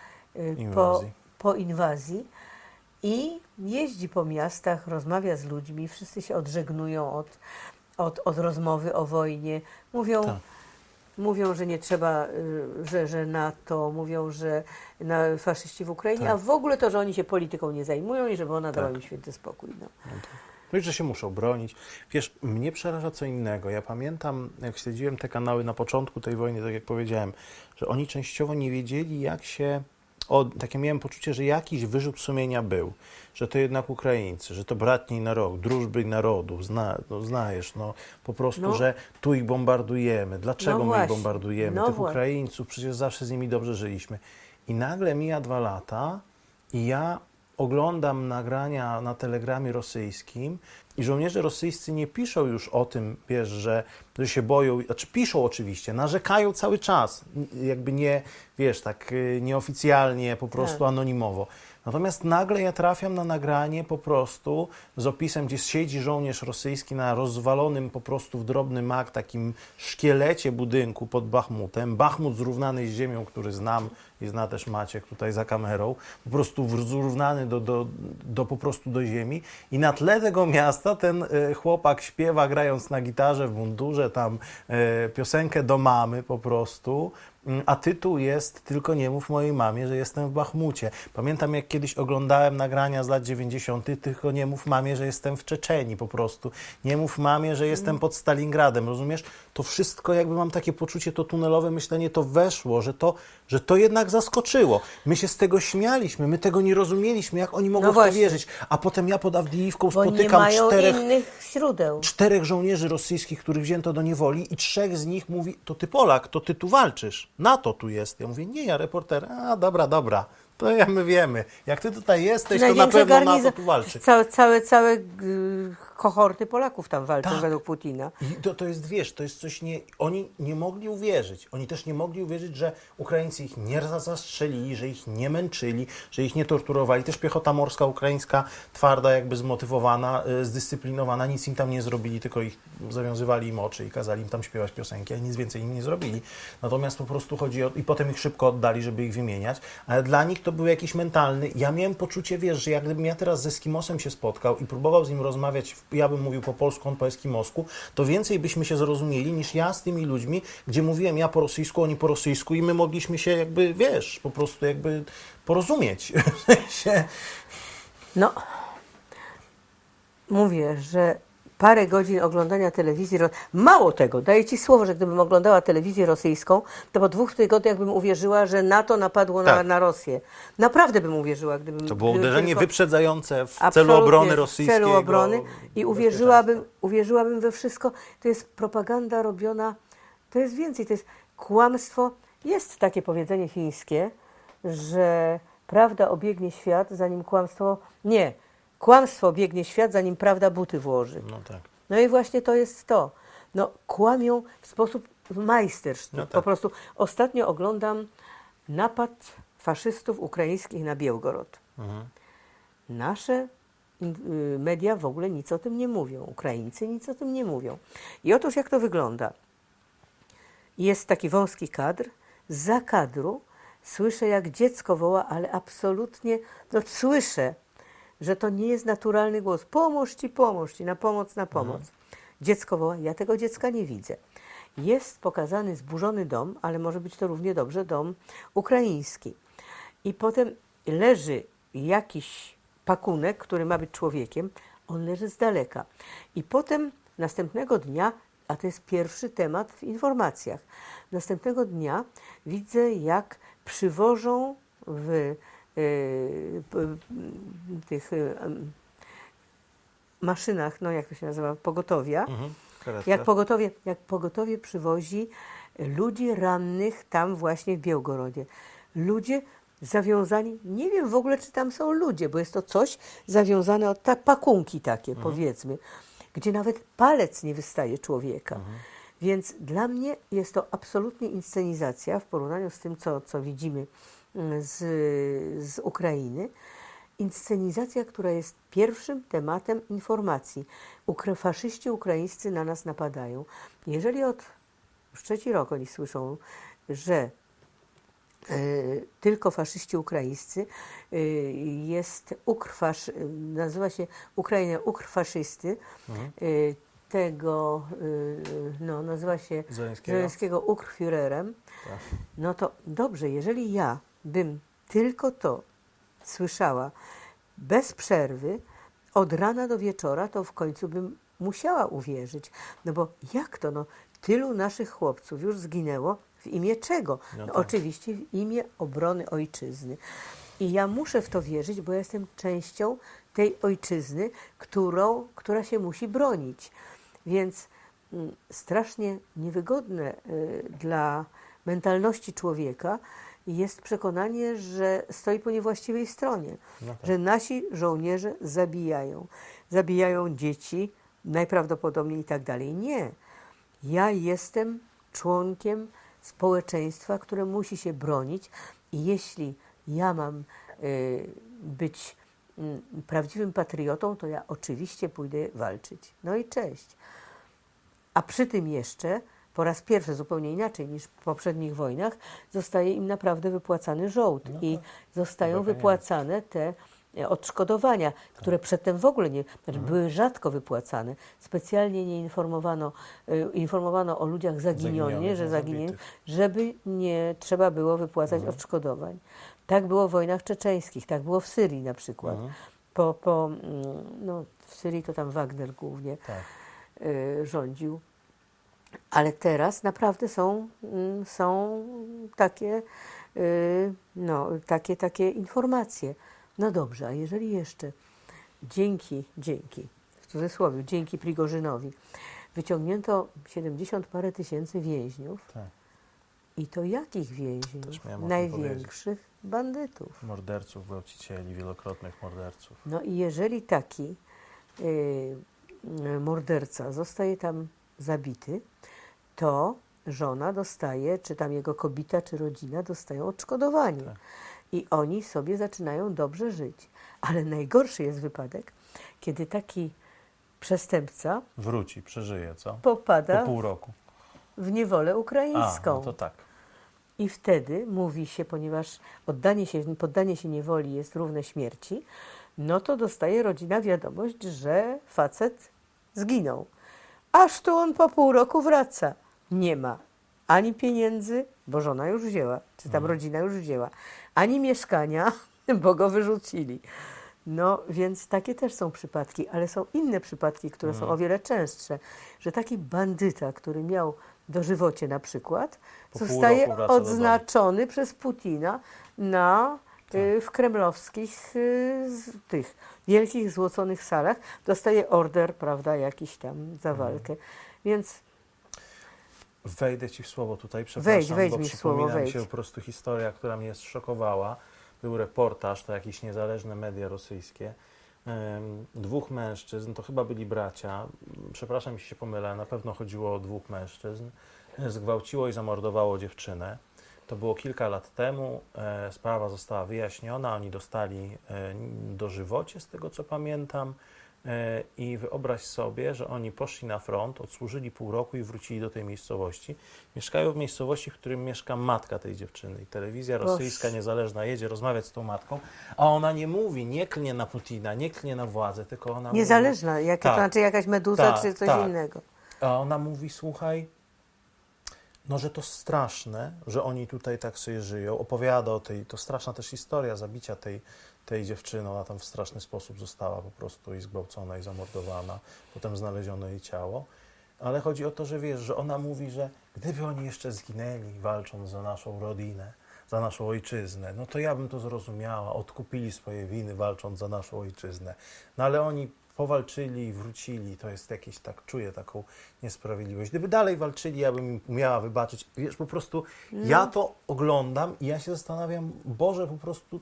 po inwazji i jeździ po miastach, rozmawia z ludźmi, wszyscy się odżegnują od rozmowy o wojnie. Mówią, że nie trzeba, że NATO, mówią, że faszyści w Ukrainie, a w ogóle to, że oni się polityką nie zajmują i żeby ona dała im święty spokój. No i że się muszą bronić. Wiesz, mnie przeraża co innego. Ja pamiętam, jak śledziłem te kanały na początku tej wojny, tak jak powiedziałem, że oni częściowo nie wiedzieli, jak się... takie miałem poczucie, że jakiś wyrzut sumienia był, że to jednak Ukraińcy, że to bratniej naród, drużby narodów, znajesz, po prostu, że tu ich bombardujemy. Dlaczego my ich bombardujemy? Tych Ukraińców, przecież zawsze z nimi dobrze żyliśmy. I nagle mija 2 lata i ja oglądam nagrania na telegramie rosyjskim i żołnierze rosyjscy nie piszą już o tym, wiesz, że się boją, znaczy piszą oczywiście, narzekają cały czas, jakby nie, wiesz, tak nieoficjalnie, po prostu anonimowo. Natomiast nagle ja trafiam na nagranie po prostu z opisem, gdzie siedzi żołnierz rosyjski na rozwalonym po prostu w drobny mak takim szkielecie budynku pod Bachmutem. Bachmut zrównany z ziemią, który znam i zna też Maciek tutaj za kamerą, po prostu zrównany po prostu do ziemi i na tle tego miasta ten chłopak śpiewa, grając na gitarze w mundurze tam piosenkę do mamy po prostu, a tytuł jest "Tylko nie mów mojej mamie, że jestem w Bachmucie". Pamiętam, jak kiedyś oglądałem nagrania z lat 90. "Tylko nie mów mamie, że jestem w Czeczenii po prostu. Nie mów mamie, że jestem pod Stalingradem". Rozumiesz? To wszystko, jakby mam takie poczucie, to tunelowe myślenie, to weszło, że to jednak zaskoczyło. My się z tego śmialiśmy, my tego nie rozumieliśmy, jak oni mogą w to wierzyć. A potem ja pod Awdijiwką spotykam innych źródeł. 4 żołnierzy rosyjskich, których wzięto do niewoli i 3 z nich mówi: to ty Polak, to ty tu walczysz. NATO tu jest. Ja mówię, nie, ja reporter. A, dobra, to my wiemy. Jak ty tutaj jesteś, to na Największe pewno NATO tu walczy. Całe kohorty Polaków tam walczą Tak. według Putina. I to jest, wiesz, to jest coś Oni nie mogli uwierzyć. Oni też nie mogli uwierzyć, że Ukraińcy ich nie zastrzelili, że ich nie męczyli, że ich nie torturowali. Też piechota morska ukraińska, twarda, jakby zmotywowana, zdyscyplinowana, nic im tam nie zrobili, tylko ich zawiązywali im oczy i kazali im tam śpiewać piosenki, a nic więcej im nie zrobili. Natomiast po prostu chodzi o... I potem ich szybko oddali, żeby ich wymieniać. Ale dla nich to był jakiś mentalny... Ja miałem poczucie, wiesz, że jak gdybym ja teraz z Eskimosem się spotkał i próbował z nim rozmawiać, ja bym mówił po polsku, on po eskimosku, to więcej byśmy się zrozumieli niż ja z tymi ludźmi, gdzie mówiłem ja po rosyjsku, oni po rosyjsku i my mogliśmy się jakby, wiesz, po prostu jakby porozumieć. W sensie... No, mówię, że parę godzin oglądania telewizji, mało tego, daję Ci słowo, że gdybym oglądała telewizję rosyjską, to po 2 tygodniach bym uwierzyła, że NATO napadło na Rosję. Naprawdę bym uwierzyła, gdybym... To było uderzenie wyprzedzające w celu absolutnie obrony rosyjskiego. W celu obrony i uwierzyłabym we wszystko. To jest propaganda robiona, to jest więcej, to jest kłamstwo. Jest takie powiedzenie chińskie, że prawda obiegnie świat, zanim kłamstwo... Nie, kłamstwo obiegnie świat, zanim prawda buty włoży. No tak. No i właśnie to jest to. No, kłamią w sposób majstersztyk. No tak. Po prostu ostatnio oglądam napad faszystów ukraińskich na Białgorod. Nasze media w ogóle nic o tym nie mówią. Ukraińcy nic o tym nie mówią. I otóż jak to wygląda? Jest taki wąski kadr. Za kadru słyszę, jak dziecko woła, ale absolutnie, no słyszę, że to nie jest naturalny głos. Pomóż ci, na pomoc, na pomoc. Dziecko woła, ja tego dziecka nie widzę. Jest pokazany zburzony dom, ale może być to równie dobrze dom ukraiński. I potem leży jakiś pakunek, który ma być człowiekiem, on leży z daleka. I potem następnego dnia, a to jest pierwszy temat w informacjach, następnego dnia widzę, jak przywożą w tych maszynach, no jak to się nazywa, pogotowia, jak pogotowie przywozi ludzi rannych tam właśnie w Białgorodzie. Ludzie zawiązani, nie wiem w ogóle, czy tam są ludzie, bo jest to coś zawiązane od pakunki takie, powiedzmy, gdzie nawet palec nie wystaje człowieka. Więc dla mnie jest to absolutnie inscenizacja w porównaniu z tym, co widzimy z Ukrainy. Inscenizacja, która jest pierwszym tematem informacji. Faszyści ukraińscy na nas napadają. Jeżeli już 3. rok oni słyszą, że tylko faszyści ukraińscy, jest nazywa się Ukraina faszysty, tego, no, nazywa się Zełenskiego Führerem, tak. No to dobrze, jeżeli ja bym tylko to słyszała bez przerwy, od rana do wieczora, to w końcu bym musiała uwierzyć. No bo jak to? No, tylu naszych chłopców już zginęło w imię czego? No tak. Oczywiście w imię obrony ojczyzny. I ja muszę w to wierzyć, bo ja jestem częścią tej ojczyzny, która się musi bronić. Więc strasznie niewygodne dla mentalności człowieka jest przekonanie, że stoi po niewłaściwej stronie, no tak. Że nasi żołnierze zabijają dzieci, najprawdopodobniej i tak dalej. Nie. Ja jestem członkiem społeczeństwa, które musi się bronić i jeśli ja mam być prawdziwym patriotą, to ja oczywiście pójdę walczyć. No i cześć. A przy tym jeszcze po raz pierwszy, zupełnie inaczej niż w poprzednich wojnach, zostaje im naprawdę wypłacany żołd i zostają wypłacane te odszkodowania, które przedtem w ogóle były rzadko wypłacane. Specjalnie nie informowano o ludziach zaginionych, żeby nie trzeba było wypłacać odszkodowań. Tak było w wojnach czeczeńskich, tak było w Syrii na przykład. W Syrii to tam Wagner głównie rządził. Ale teraz naprawdę są takie informacje. No dobrze, a jeżeli jeszcze dzięki, w cudzysłowie, dzięki Prigorzynowi wyciągnięto 70 parę tysięcy więźniów, I to jakich więźniów? Też miałem o tym Największych bandytów. Morderców, gwałcicieli, wielokrotnych morderców. No i jeżeli taki morderca zostaje tam zabity, to żona dostaje, czy tam jego kobieta, czy rodzina dostają odszkodowanie. Tak. I oni sobie zaczynają dobrze żyć. Ale najgorszy jest wypadek, kiedy taki przestępca Wróci, przeżyje, co? popada Po pół roku. w niewolę ukraińską. No to tak. I wtedy mówi się, ponieważ poddanie się niewoli jest równe śmierci, no to dostaje rodzina wiadomość, że facet zginął. Aż tu on po pół roku wraca. Nie ma ani pieniędzy, bo żona już wzięła, czy tam rodzina już wzięła, ani mieszkania, bo go wyrzucili. No więc takie też są przypadki, ale są inne przypadki, które są o wiele częstsze, że taki bandyta, który miał dożywocie na przykład, Po pół zostaje roku wraca do odznaczony przez Putina na w kremlowskich tych wielkich złoconych salach, dostaje order, prawda, jakiś tam za walkę. Więc Wejdę Ci w słowo tutaj, przepraszam, wejdź bo mi w słowo, przypomina mi wejdź. się po prostu historia, która mnie zszokowała. Był reportaż, to jakieś niezależne media rosyjskie. Dwóch mężczyzn, to chyba byli bracia, przepraszam, jeśli się pomylę, na pewno chodziło o dwóch mężczyzn, zgwałciło i zamordowało dziewczynę. To było kilka lat temu, sprawa została wyjaśniona, oni dostali dożywocie, z tego co pamiętam, i wyobraź sobie, że oni poszli na front, odsłużyli pół roku i wrócili do tej miejscowości. Mieszkają w miejscowości, w którym mieszka matka tej dziewczyny. I telewizja rosyjska niezależna jedzie rozmawiać z tą matką, a ona nie mówi, nie klnie na Putina, nie klnie na władzę, tylko ona niezależna, mówi, to znaczy jakaś meduza czy coś innego. A ona mówi, słuchaj, no, że to straszne, że oni tutaj tak sobie żyją. Opowiada o tej, to straszna też historia zabicia tej dziewczyny. Ona tam w straszny sposób została po prostu i zgwałcona i zamordowana. Potem znaleziono jej ciało. Ale chodzi o to, że wiesz, że ona mówi, że gdyby oni jeszcze zginęli walcząc za naszą rodzinę, za naszą ojczyznę, no to ja bym to zrozumiała. Odkupili swoje winy walcząc za naszą ojczyznę. No ale oni powalczyli i wrócili, to jest jakieś, tak czuję taką niesprawiedliwość. Gdyby dalej walczyli, ja bym im umiała wybaczyć. Wiesz, po prostu ja to oglądam i ja się zastanawiam, Boże, po prostu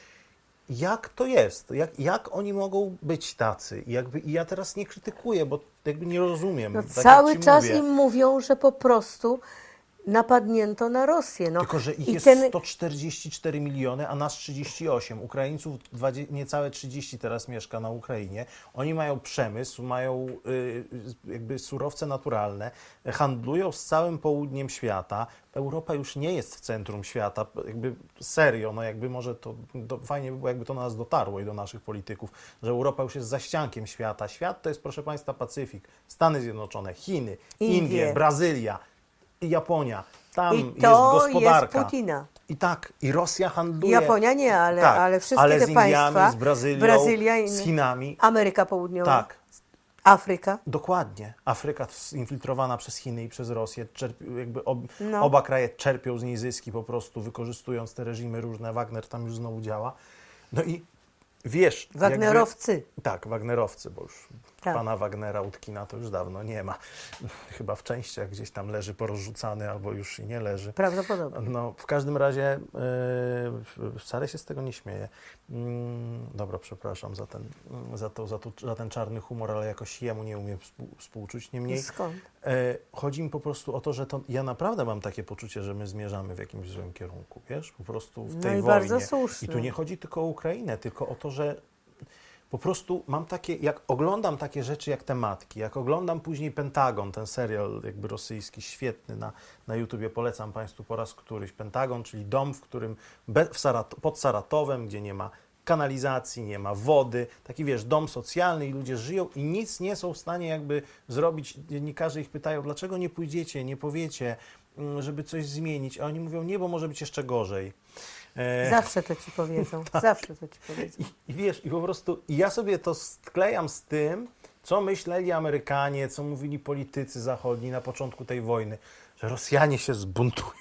jak to jest? Jak oni mogą być tacy? I ja teraz nie krytykuję, bo jakby nie rozumiem. No, tak cały jak ci czas mówię. im mówią, że po prostu napadnięto na Rosję. No, Tylko, że ich i jest ten 144 miliony, a nas 38. Ukraińców niecałe 30 teraz mieszka na Ukrainie. Oni mają przemysł, mają jakby surowce naturalne, handlują z całym południem świata. Europa już nie jest w centrum świata, jakby serio, no jakby może to fajnie by było, jakby to do nas dotarło i do naszych polityków, że Europa już jest zaściankiem świata. Świat to jest, proszę Państwa, Pacyfik, Stany Zjednoczone, Chiny, Indie, Brazylia, i Japonia. Tam I jest to gospodarka. jest Putina. I tak, i Rosja handluje. Japonia nie, ale, tak, ale wszystkie ale te z Indiami, państwa, z Brazylią, Brazylia, z Chinami. Ameryka Południowa, Tak, Afryka. dokładnie. Afryka zinfiltrowana przez Chiny i przez Rosję. Jakby No. oba kraje czerpią z niej zyski po prostu, wykorzystując te reżimy różne. Wagner tam już znowu działa. No i wiesz... Wagnerowcy. Tak, Wagnerowcy, bo już Tak. pana Wagnera, Utkina to już dawno nie ma. Chyba w częściach gdzieś tam leży porozrzucany albo już i nie leży. Prawdopodobnie. No, w każdym razie wcale się z tego nie śmieję. Dobra, przepraszam za ten czarny humor, ale jakoś jemu nie umiem współczuć. Niemniej Skąd? chodzi mi po prostu o to, że ja naprawdę mam takie poczucie, że my zmierzamy w jakimś złym kierunku, wiesz? Po prostu w tej No i wojnie. bardzo słusznie. I tu nie chodzi tylko o Ukrainę, tylko o to, że po prostu mam takie, jak oglądam takie rzeczy jak te matki, jak oglądam później Pentagon, ten serial jakby rosyjski, świetny na YouTubie, polecam Państwu po raz któryś. Pentagon, czyli dom, w którym pod Saratowem, gdzie nie ma kanalizacji, nie ma wody, taki wiesz, dom socjalny i ludzie żyją i nic nie są w stanie jakby zrobić. Dziennikarze ich pytają, dlaczego nie pójdziecie, nie powiecie, żeby coś zmienić, a oni mówią, nie, bo może być jeszcze gorzej. Zawsze to ci powiedzą. Zawsze to ci powiedzą. I wiesz, i po prostu ja sobie to sklejam z tym, co myśleli Amerykanie, co mówili politycy zachodni na początku tej wojny, że Rosjanie się zbuntują,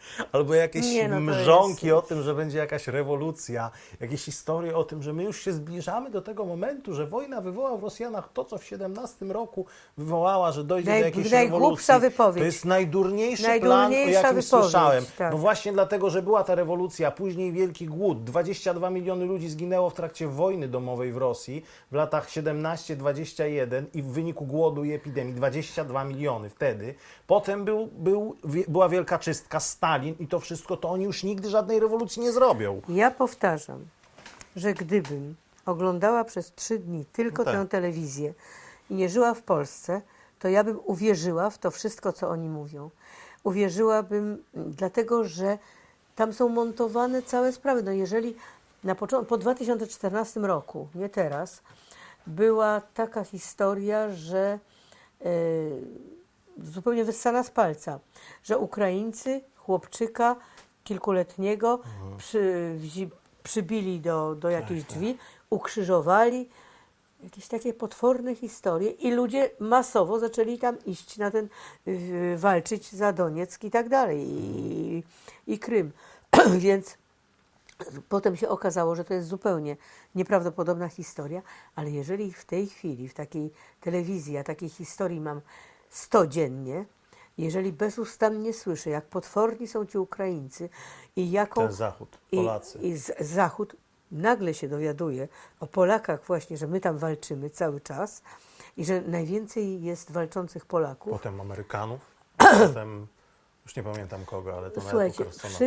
Albo jakieś Nie, no to mrzonki jest- o tym, że będzie jakaś rewolucja, jakieś historie o tym, że my już się zbliżamy do tego momentu, że wojna wywoła w Rosjanach to, co w 17 roku wywołała, że dojdzie do jakiejś najgłupsza rewolucji. wypowiedź. To jest najdurniejszy plan, o Najdurniejsza jakim wypowiedź, słyszałem. tak. No właśnie dlatego, że była ta rewolucja, później wielki głód, 22 miliony ludzi zginęło w trakcie wojny domowej w Rosji w latach 17-21 i w wyniku głodu i epidemii 22 miliony wtedy. Potem była wielka czystka, Stalin i to wszystko, to oni już nigdy żadnej rewolucji nie zrobią. Ja powtarzam, że gdybym oglądała przez 3 dni tylko No tak. tę telewizję i nie żyła w Polsce, to ja bym uwierzyła w to wszystko, co oni mówią. Uwierzyłabym, dlatego że tam są montowane całe sprawy. No jeżeli po 2014 roku, nie teraz, była taka historia, że zupełnie wyssana z palca, że Ukraińcy chłopczyka kilkuletniego przybili do jakichś drzwi, ukrzyżowali, jakieś takie potworne historie i ludzie masowo zaczęli tam iść na ten, walczyć za Donieck i tak dalej, i Krym. Więc potem się okazało, że to jest zupełnie nieprawdopodobna historia, ale jeżeli w tej chwili, w takiej telewizji, ja takiej historii mam 100 dziennie, jeżeli bezustannie słyszę, jak potworni są ci Ukraińcy i jaką... Ten Zachód, Polacy. Zachód nagle się dowiaduje o Polakach właśnie, że my tam walczymy cały czas i że najwięcej jest walczących Polaków. Potem Amerykanów, potem już nie pamiętam kogo, ale to Słuchajcie,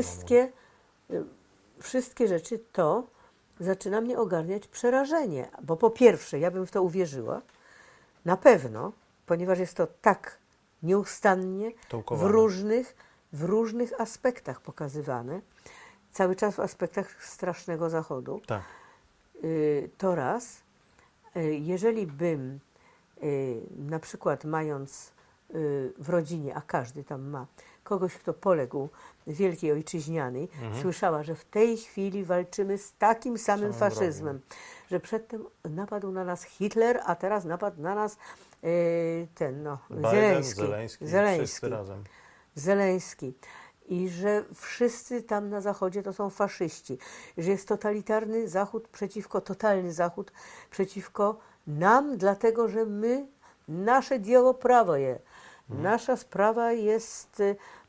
wszystkie rzeczy to zaczyna mnie ogarniać przerażenie, bo po pierwsze, ja bym w to uwierzyła, na pewno, ponieważ jest to tak nieustannie Tołkowane. w różnych aspektach pokazywane, cały czas w aspektach strasznego Zachodu. Tak. To raz. Jeżeli bym na przykład mając w rodzinie, a każdy tam ma, kogoś, kto poległ w Wielkiej Ojczyźnianej, słyszała, że w tej chwili walczymy z takim samym faszyzmem, że przedtem napadł na nas Hitler, a teraz napadł na nas Biden, Zeleński, wszyscy razem. Zeleński. I że wszyscy tam na Zachodzie to są faszyści. Że jest totalny Zachód przeciwko nam, dlatego że my, nasze dzieło prawo je. Nasza sprawa jest,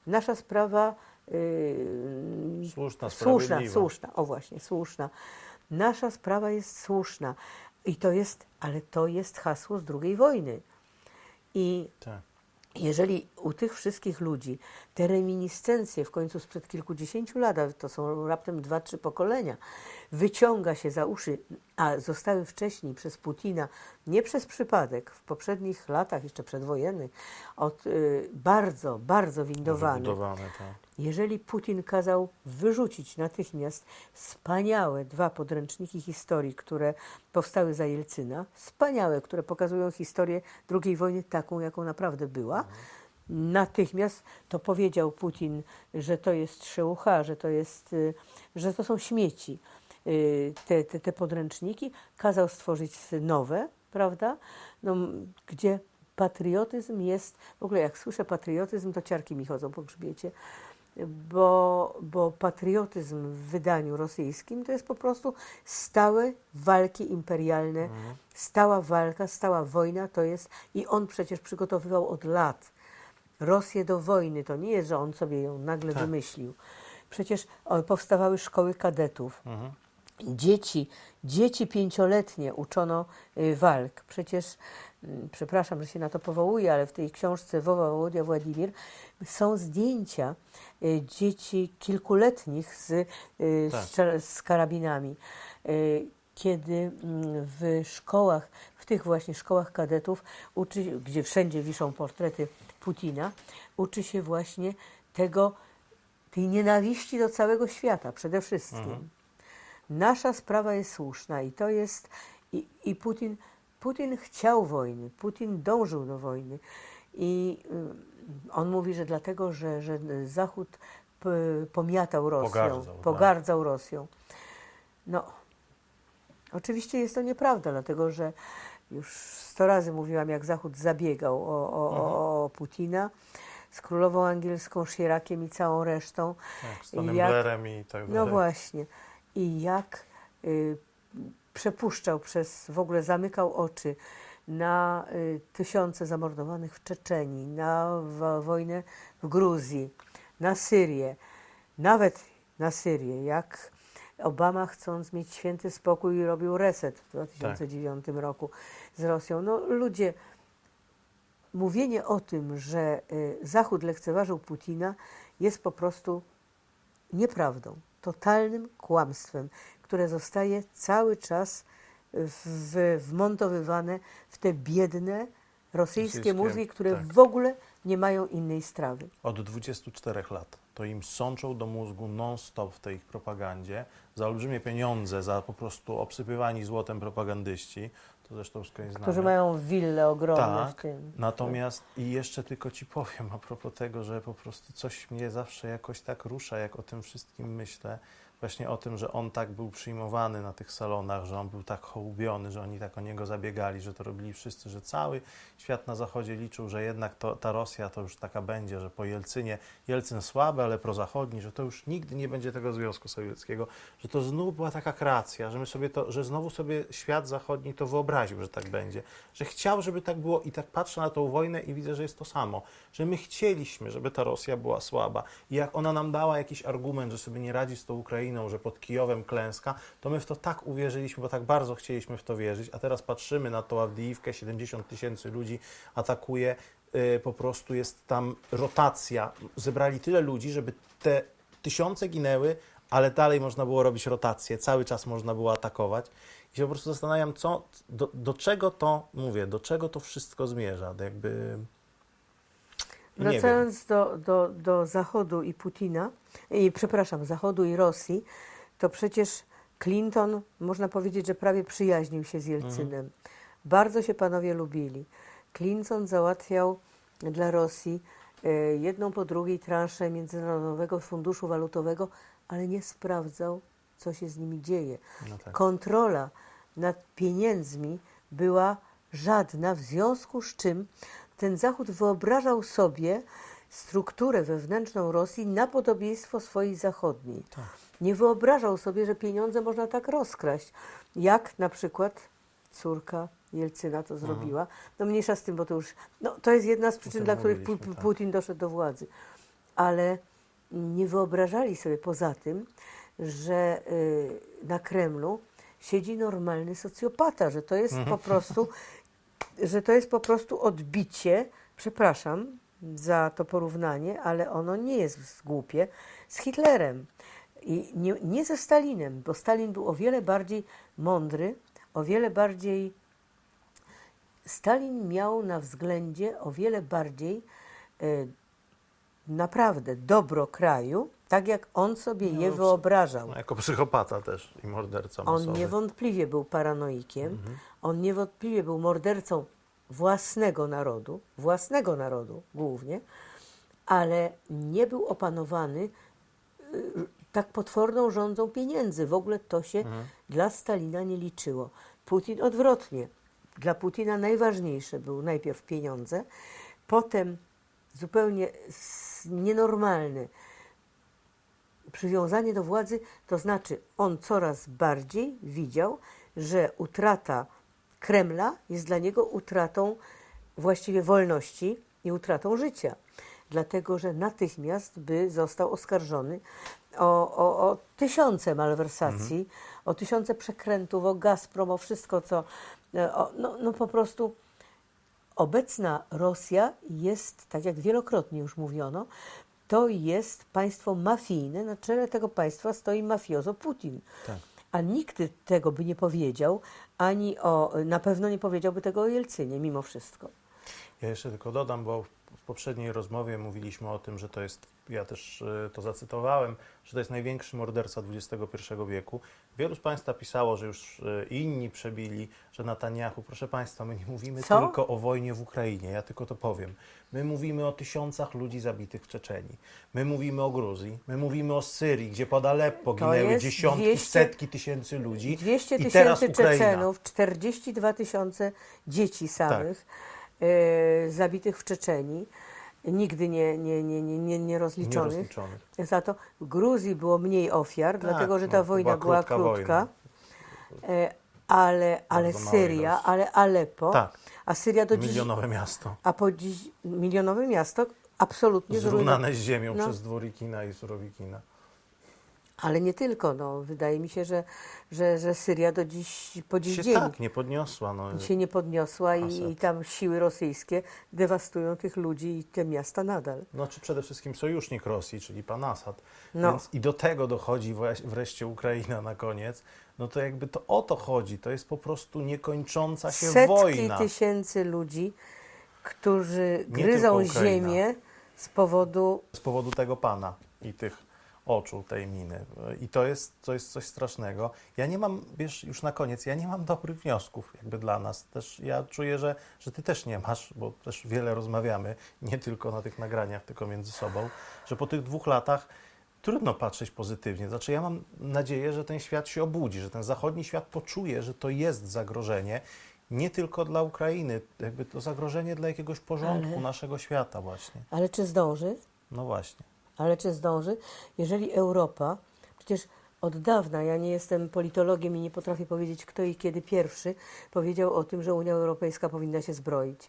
słuszna, o właśnie, słuszna. Nasza sprawa jest słuszna. Ale to jest hasło z II wojny. I Tak. jeżeli u tych wszystkich ludzi te reminiscencje w końcu sprzed kilkudziesięciu lat, to są raptem 2-3 pokolenia, wyciąga się za uszy, a zostały wcześniej przez Putina, nie przez przypadek, w poprzednich latach, jeszcze przedwojennych, bardzo, bardzo windowane. Tak. Jeżeli Putin kazał wyrzucić natychmiast wspaniałe 2 podręczniki historii, które powstały za Jelcyna, wspaniałe, które pokazują historię II wojny taką, jaką naprawdę była, natychmiast to powiedział Putin, że to jest szeucha, że to są śmieci, te podręczniki, kazał stworzyć nowe, prawda, gdzie patriotyzm jest, w ogóle jak słyszę patriotyzm, to ciarki mi chodzą po grzbiecie, bo patriotyzm w wydaniu rosyjskim to jest po prostu stałe walki imperialne, stała walka, stała wojna, to jest, i on przecież przygotowywał od lat Rosję do wojny, to nie jest, że on sobie ją nagle wymyślił. Przecież powstawały szkoły kadetów. Dzieci 5-letnie uczono walk. Przecież, przepraszam, że się na to powołuję, ale w tej książce Wołodia Władimir są zdjęcia dzieci kilkuletnich z karabinami. Kiedy w szkołach, w tych właśnie szkołach kadetów, gdzie wszędzie wiszą portrety Putina, uczy się właśnie tej nienawiści do całego świata przede wszystkim. Nasza sprawa jest słuszna i to jest, i Putin chciał wojny, Putin dążył do wojny i on mówi, że dlatego, że Zachód pomiatał Rosją, pogardzał Rosją. No, oczywiście jest to nieprawda, dlatego że już 100 razy mówiłam, jak Zachód zabiegał o Putina. z królową angielską, Chiraciem i całą resztą. Tak, z Tonym Blairem i tak dalej. No właśnie. I jak przepuszczał w ogóle zamykał oczy na tysiące zamordowanych w Czeczenii, na wojnę w Gruzji, na Syrię, nawet na Syrię, jak Obama, chcąc mieć święty spokój, robił reset w 2009 roku z Rosją. No ludzie, mówienie o tym, że Zachód lekceważył Putina, jest po prostu nieprawdą, totalnym kłamstwem, które zostaje cały czas wmontowywane w te biedne rosyjskie mózgi, które w ogóle nie mają innej strawy. Od 24 lat. To im sączą do mózgu non-stop w tej ich propagandzie, za olbrzymie pieniądze, za po prostu obsypywani złotem propagandyści, to zresztą skądś znamy. Którzy mają wille ogromne w tym. Natomiast i jeszcze tylko Ci powiem a propos tego, że po prostu coś mnie zawsze jakoś tak rusza, jak o tym wszystkim myślę, właśnie o tym, że on tak był przyjmowany na tych salonach, że on był tak hołubiony, że oni tak o niego zabiegali, że to robili wszyscy, że cały świat na Zachodzie liczył, że jednak ta Rosja to już taka będzie, że po Jelcynie, Jelcyn słaby, ale prozachodni, że to już nigdy nie będzie tego Związku Sowieckiego, że to znów była taka kreacja, że my sobie to, że znowu sobie świat zachodni to wyobraził, że tak będzie, że chciał, żeby tak było i tak patrzę na tą wojnę i widzę, że jest to samo, że my chcieliśmy, żeby ta Rosja była słaba i jak ona nam dała jakiś argument, że sobie nie radzi z tą Ukrainą, że pod Kijowem klęska, to my w to tak uwierzyliśmy, bo tak bardzo chcieliśmy w to wierzyć, a teraz patrzymy na tą Awdijiwkę, 70 000 ludzi atakuje, po prostu jest tam rotacja. Zebrali tyle ludzi, żeby te tysiące ginęły, ale dalej można było robić rotację, cały czas można było atakować. I się po prostu zastanawiam, do czego to, mówię, do czego to wszystko zmierza, jakby... Wracając do Zachodu i Putina, Zachodu i Rosji, to przecież Clinton, można powiedzieć, że prawie przyjaźnił się z Jelcynem. Bardzo się panowie lubili. Clinton załatwiał dla Rosji jedną po drugiej transzę Międzynarodowego Funduszu Walutowego, ale nie sprawdzał, co się z nimi dzieje. No tak. Kontrola nad pieniędzmi była żadna, w związku z czym ten Zachód wyobrażał sobie strukturę wewnętrzną Rosji na podobieństwo swojej zachodniej. Tak. Nie wyobrażał sobie, że pieniądze można tak rozkraść, jak na przykład córka Jelcyna to zrobiła. No mniejsza z tym, bo to już... No, to jest jedna z przyczyn, dla których Putin doszedł do władzy. Ale nie wyobrażali sobie poza tym, że na Kremlu siedzi normalny socjopata, że to jest po prostu odbicie, przepraszam za to porównanie, ale ono nie jest głupie, z Hitlerem. I nie ze Stalinem, bo Stalin był o wiele bardziej mądry, o wiele bardziej... Stalin miał na względzie o wiele bardziej naprawdę dobro kraju, tak jak on sobie je wyobrażał. No, jako psychopata też i morderca On masowy. niewątpliwie był paranoikiem, on niewątpliwie był mordercą własnego narodu głównie, ale nie był opanowany tak potworną rządzą pieniędzy. W ogóle to się dla Stalina nie liczyło. Putin odwrotnie. Dla Putina najważniejsze były najpierw pieniądze, potem zupełnie nienormalne przywiązanie do władzy, to znaczy on coraz bardziej widział, że utrata Kremla jest dla niego utratą właściwie wolności i utratą życia. Dlatego, że natychmiast by został oskarżony o tysiące malwersacji, o tysiące przekrętów, o Gazprom, o wszystko, co... No po prostu obecna Rosja jest, tak jak wielokrotnie już mówiono, to jest państwo mafijne, na czele tego państwa stoi mafiozo Putin. Tak. A nikt tego by nie powiedział, na pewno nie powiedziałby tego o Jelcynie, mimo wszystko. Ja jeszcze tylko dodam, bo w poprzedniej rozmowie mówiliśmy o tym, że to jest, ja też to zacytowałem, że to jest największy morderca XXI wieku. Wielu z Państwa pisało, że już inni przebili, że Netanjahu, proszę Państwa, my nie mówimy tylko o wojnie w Ukrainie, ja tylko to powiem. My mówimy o tysiącach ludzi zabitych w Czeczenii. My mówimy o Gruzji, my mówimy o Syrii, gdzie pod Aleppo ginęły dziesiątki, setki tysięcy ludzi. 200 i teraz tysięcy Ukraina. Czeczenów, 42 000 dzieci samych zabitych w Czeczenii. nigdy nie rozliczonych. Nierozliczonych. Za to w Gruzji było mniej ofiar, dlatego że ta wojna była krótka. Ale Bardzo mała Syria, ilość. ale Aleppo, Tak, a Syria do dziś, milionowe miasto. a po dziś milionowe miasto absolutnie Zrównane z ziemią No. przez Dworikina i Surowikina. Ale nie tylko, no, wydaje mi się, że Syria po dziś Się dzień tak nie podniosła. No. się nie podniosła i Asad. tam siły rosyjskie dewastują tych ludzi i te miasta nadal. No, czy przede wszystkim sojusznik Rosji, czyli pan Asad. No. Więc i do tego dochodzi wreszcie Ukraina na koniec. No to jakby to o to chodzi. To jest po prostu niekończąca się Setki wojna. tysięcy ludzi, którzy Nie gryzą tylko Ukraina. ziemię z powodu Z powodu tego pana i tych oczu, tej miny. I to jest coś strasznego. Ja nie mam, wiesz, już na koniec, ja nie mam dobrych wniosków jakby dla nas. Też ja czuję, że ty też nie masz, bo też wiele rozmawiamy, nie tylko na tych nagraniach, tylko między sobą, że po tych 2 latach trudno patrzeć pozytywnie. Znaczy ja mam nadzieję, że ten świat się obudzi, że ten zachodni świat poczuje, że to jest zagrożenie, nie tylko dla Ukrainy, jakby to zagrożenie dla jakiegoś porządku naszego świata właśnie. Ale czy zdąży? No właśnie. Ale czy zdąży? Jeżeli Europa, przecież od dawna, ja nie jestem politologiem i nie potrafię powiedzieć, kto i kiedy pierwszy powiedział o tym, że Unia Europejska powinna się zbroić.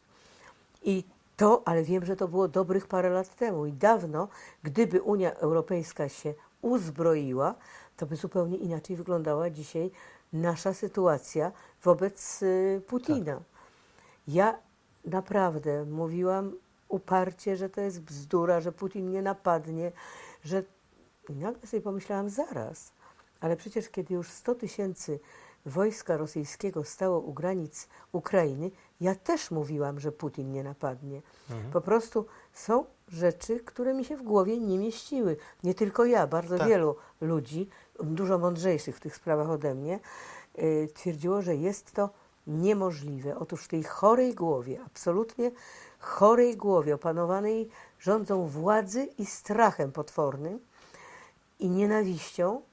Ale wiem, że to było dobrych parę lat temu i dawno, gdyby Unia Europejska się uzbroiła, to by zupełnie inaczej wyglądała dzisiaj nasza sytuacja wobec Putina. Tak. Ja naprawdę mówiłam uparcie, że to jest bzdura, że Putin nie napadnie, że... I nagle sobie pomyślałam, zaraz, ale przecież kiedy już 100 000 wojska rosyjskiego stało u granic Ukrainy, ja też mówiłam, że Putin nie napadnie. Po prostu są rzeczy, które mi się w głowie nie mieściły. Nie tylko ja, bardzo wielu ludzi, dużo mądrzejszych w tych sprawach ode mnie, twierdziło, że jest to niemożliwe. Otóż w tej chorej głowie, absolutnie chorej głowie, opanowanej rządzą władzy i strachem potwornym i nienawiścią,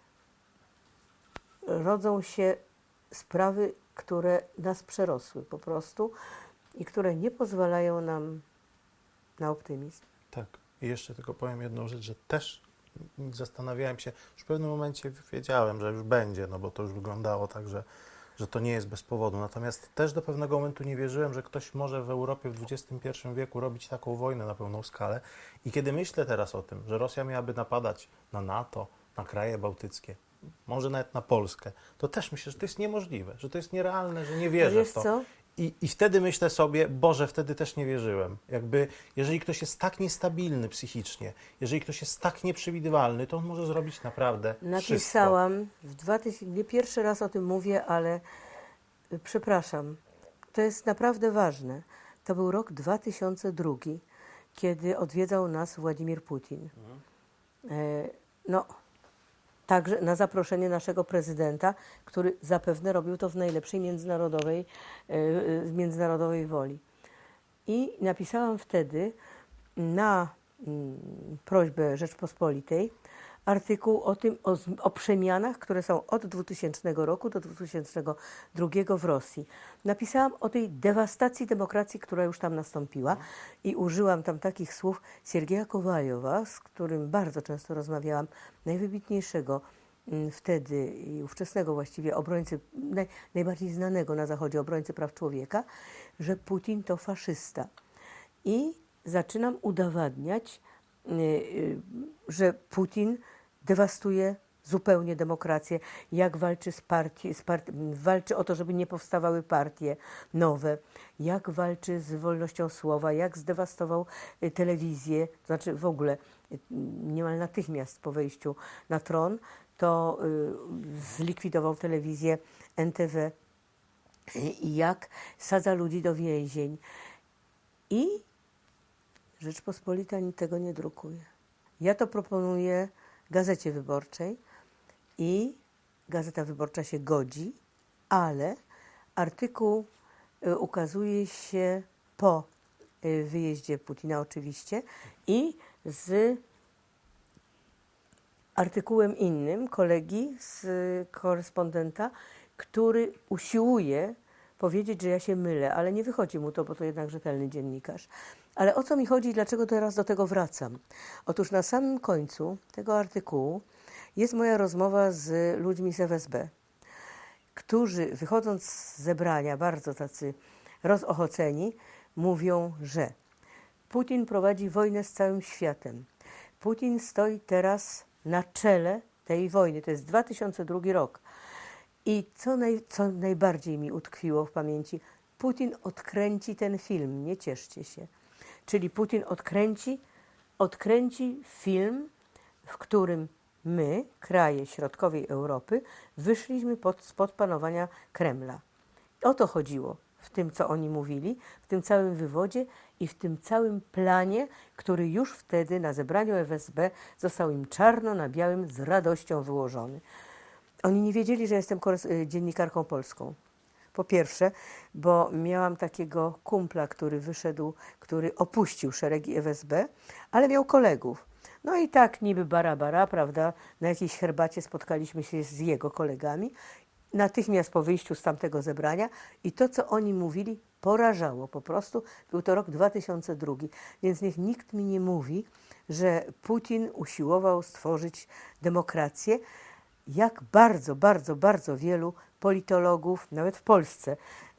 rodzą się sprawy, które nas przerosły po prostu i które nie pozwalają nam na optymizm. Tak. I jeszcze tylko powiem jedną rzecz, że też zastanawiałem się, już w pewnym momencie wiedziałem, że już będzie, no bo to już wyglądało tak, że to nie jest bez powodu. Natomiast też do pewnego momentu nie wierzyłem, że ktoś może w Europie w XXI wieku robić taką wojnę na pełną skalę. I kiedy myślę teraz o tym, że Rosja miałaby napadać na NATO, na kraje bałtyckie, może nawet na Polskę, to też myślę, że to jest niemożliwe, że to jest nierealne, że nie wierzę w to. Co? I wtedy myślę sobie, Boże, wtedy też nie wierzyłem. Jakby, jeżeli ktoś jest tak niestabilny psychicznie, jeżeli ktoś jest tak nieprzewidywalny, to on może zrobić naprawdę Napisałam, nie pierwszy raz o tym mówię, ale przepraszam, to jest naprawdę ważne. To był rok 2002, kiedy odwiedzał nas Władimir Putin. Także na zaproszenie naszego prezydenta, który zapewne robił to w najlepszej międzynarodowej woli. I napisałam wtedy na prośbę Rzeczpospolitej artykuł o przemianach, które są od 2000 roku do 2002 w Rosji. Napisałam o tej dewastacji demokracji, która już tam nastąpiła i użyłam tam takich słów Siergieja Kowaliowa, z którym bardzo często rozmawiałam, najwybitniejszego wtedy i ówczesnego właściwie obrońcy, najbardziej znanego na Zachodzie obrońcy praw człowieka, że Putin to faszysta. I zaczynam udowadniać, że Putin dewastuje zupełnie demokrację, jak walczy walczy o to, żeby nie powstawały partie nowe, jak walczy z wolnością słowa, jak zdewastował telewizję, to znaczy w ogóle niemal natychmiast po wejściu na tron, to zlikwidował telewizję NTV i jak sadza ludzi do więzień. I Rzeczpospolita tego nie drukuje. Ja to proponuję Gazecie Wyborczej i Gazeta Wyborcza się godzi, ale artykuł ukazuje się po wyjeździe Putina oczywiście i z artykułem innym kolegi, z korespondenta, który usiłuje powiedzieć, że ja się mylę, ale nie wychodzi mu to, bo to jednak rzetelny dziennikarz. Ale o co mi chodzi i dlaczego teraz do tego wracam? Otóż na samym końcu tego artykułu jest moja rozmowa z ludźmi z FSB, którzy wychodząc z zebrania, bardzo tacy rozochoceni, mówią, że Putin prowadzi wojnę z całym światem. Putin stoi teraz na czele tej wojny. To jest 2002 rok. I co najbardziej mi utkwiło w pamięci, Putin odkręci ten film, nie cieszcie się. Czyli Putin odkręci film, w którym my, kraje środkowej Europy, wyszliśmy spod panowania Kremla. O to chodziło w tym, co oni mówili, w tym całym wywodzie i w tym całym planie, który już wtedy na zebraniu FSB został im czarno na białym z radością wyłożony. Oni nie wiedzieli, że jestem dziennikarką polską. Po pierwsze, bo miałam takiego kumpla, który opuścił szeregi FSB, ale miał kolegów. No i tak niby bara, prawda, na jakiejś herbacie spotkaliśmy się z jego kolegami, natychmiast po wyjściu z tamtego zebrania i to, co oni mówili, porażało po prostu. Był to rok 2002, więc niech nikt mi nie mówi, że Putin usiłował stworzyć demokrację. Jak bardzo wielu politologów, nawet w Polsce,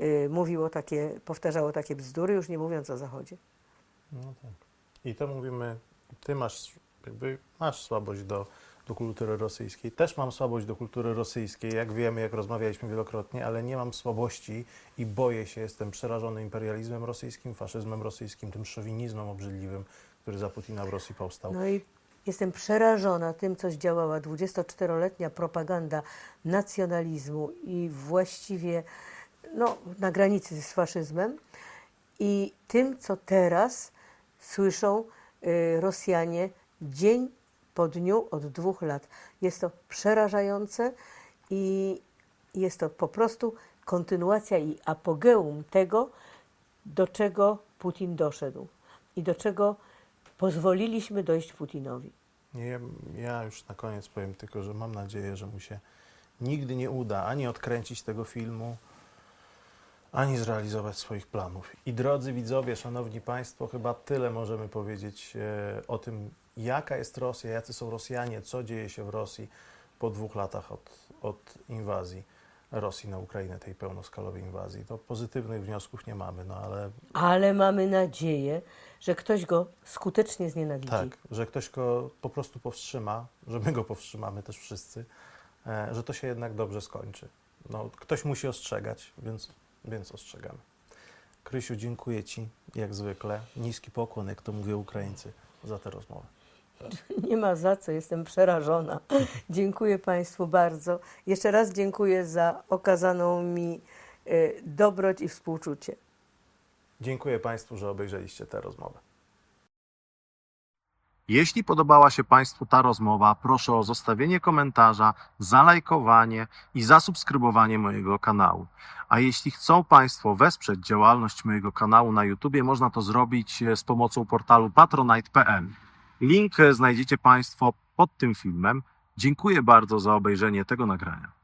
powtarzało takie bzdury, już nie mówiąc o Zachodzie. No tak. I to mówimy, ty masz słabość do kultury rosyjskiej. Też mam słabość do kultury rosyjskiej, jak wiemy, jak rozmawialiśmy wielokrotnie, ale nie mam słabości i boję się, jestem przerażony imperializmem rosyjskim, faszyzmem rosyjskim, tym szowinizmem obrzydliwym, który za Putina w Rosji powstał. No i jestem przerażona tym, co zdziałała 24-letnia propaganda nacjonalizmu i właściwie na granicy z faszyzmem i tym, co teraz słyszą Rosjanie dzień po dniu od 2 lat. Jest to przerażające i jest to po prostu kontynuacja i apogeum tego, do czego Putin doszedł i do czego pozwoliliśmy dojść Putinowi. Ja już na koniec powiem tylko, że mam nadzieję, że mu się nigdy nie uda ani odkręcić tego filmu, ani zrealizować swoich planów. I drodzy widzowie, szanowni państwo, chyba tyle możemy powiedzieć o tym, jaka jest Rosja, jacy są Rosjanie, co dzieje się w Rosji po 2 latach od inwazji Rosji na Ukrainę, tej pełnoskalowej inwazji. To pozytywnych wniosków nie mamy, Ale mamy nadzieję, że ktoś go skutecznie znienawidzi. Tak, że ktoś go po prostu powstrzyma, że my go powstrzymamy też wszyscy, że to się jednak dobrze skończy. Ktoś musi ostrzegać, więc ostrzegamy. Krysiu, dziękuję Ci, jak zwykle. Niski pokłon, jak to mówią Ukraińcy, za tę rozmowę. Nie ma za co, jestem przerażona. Dziękuję Państwu bardzo. Jeszcze raz dziękuję za okazaną mi dobroć i współczucie. Dziękuję Państwu, że obejrzeliście tę rozmowę. Jeśli podobała się Państwu ta rozmowa, proszę o zostawienie komentarza, zalajkowanie i zasubskrybowanie mojego kanału. A jeśli chcą Państwo wesprzeć działalność mojego kanału na YouTube, można to zrobić z pomocą portalu patronite.pl. Link znajdziecie Państwo pod tym filmem. Dziękuję bardzo za obejrzenie tego nagrania.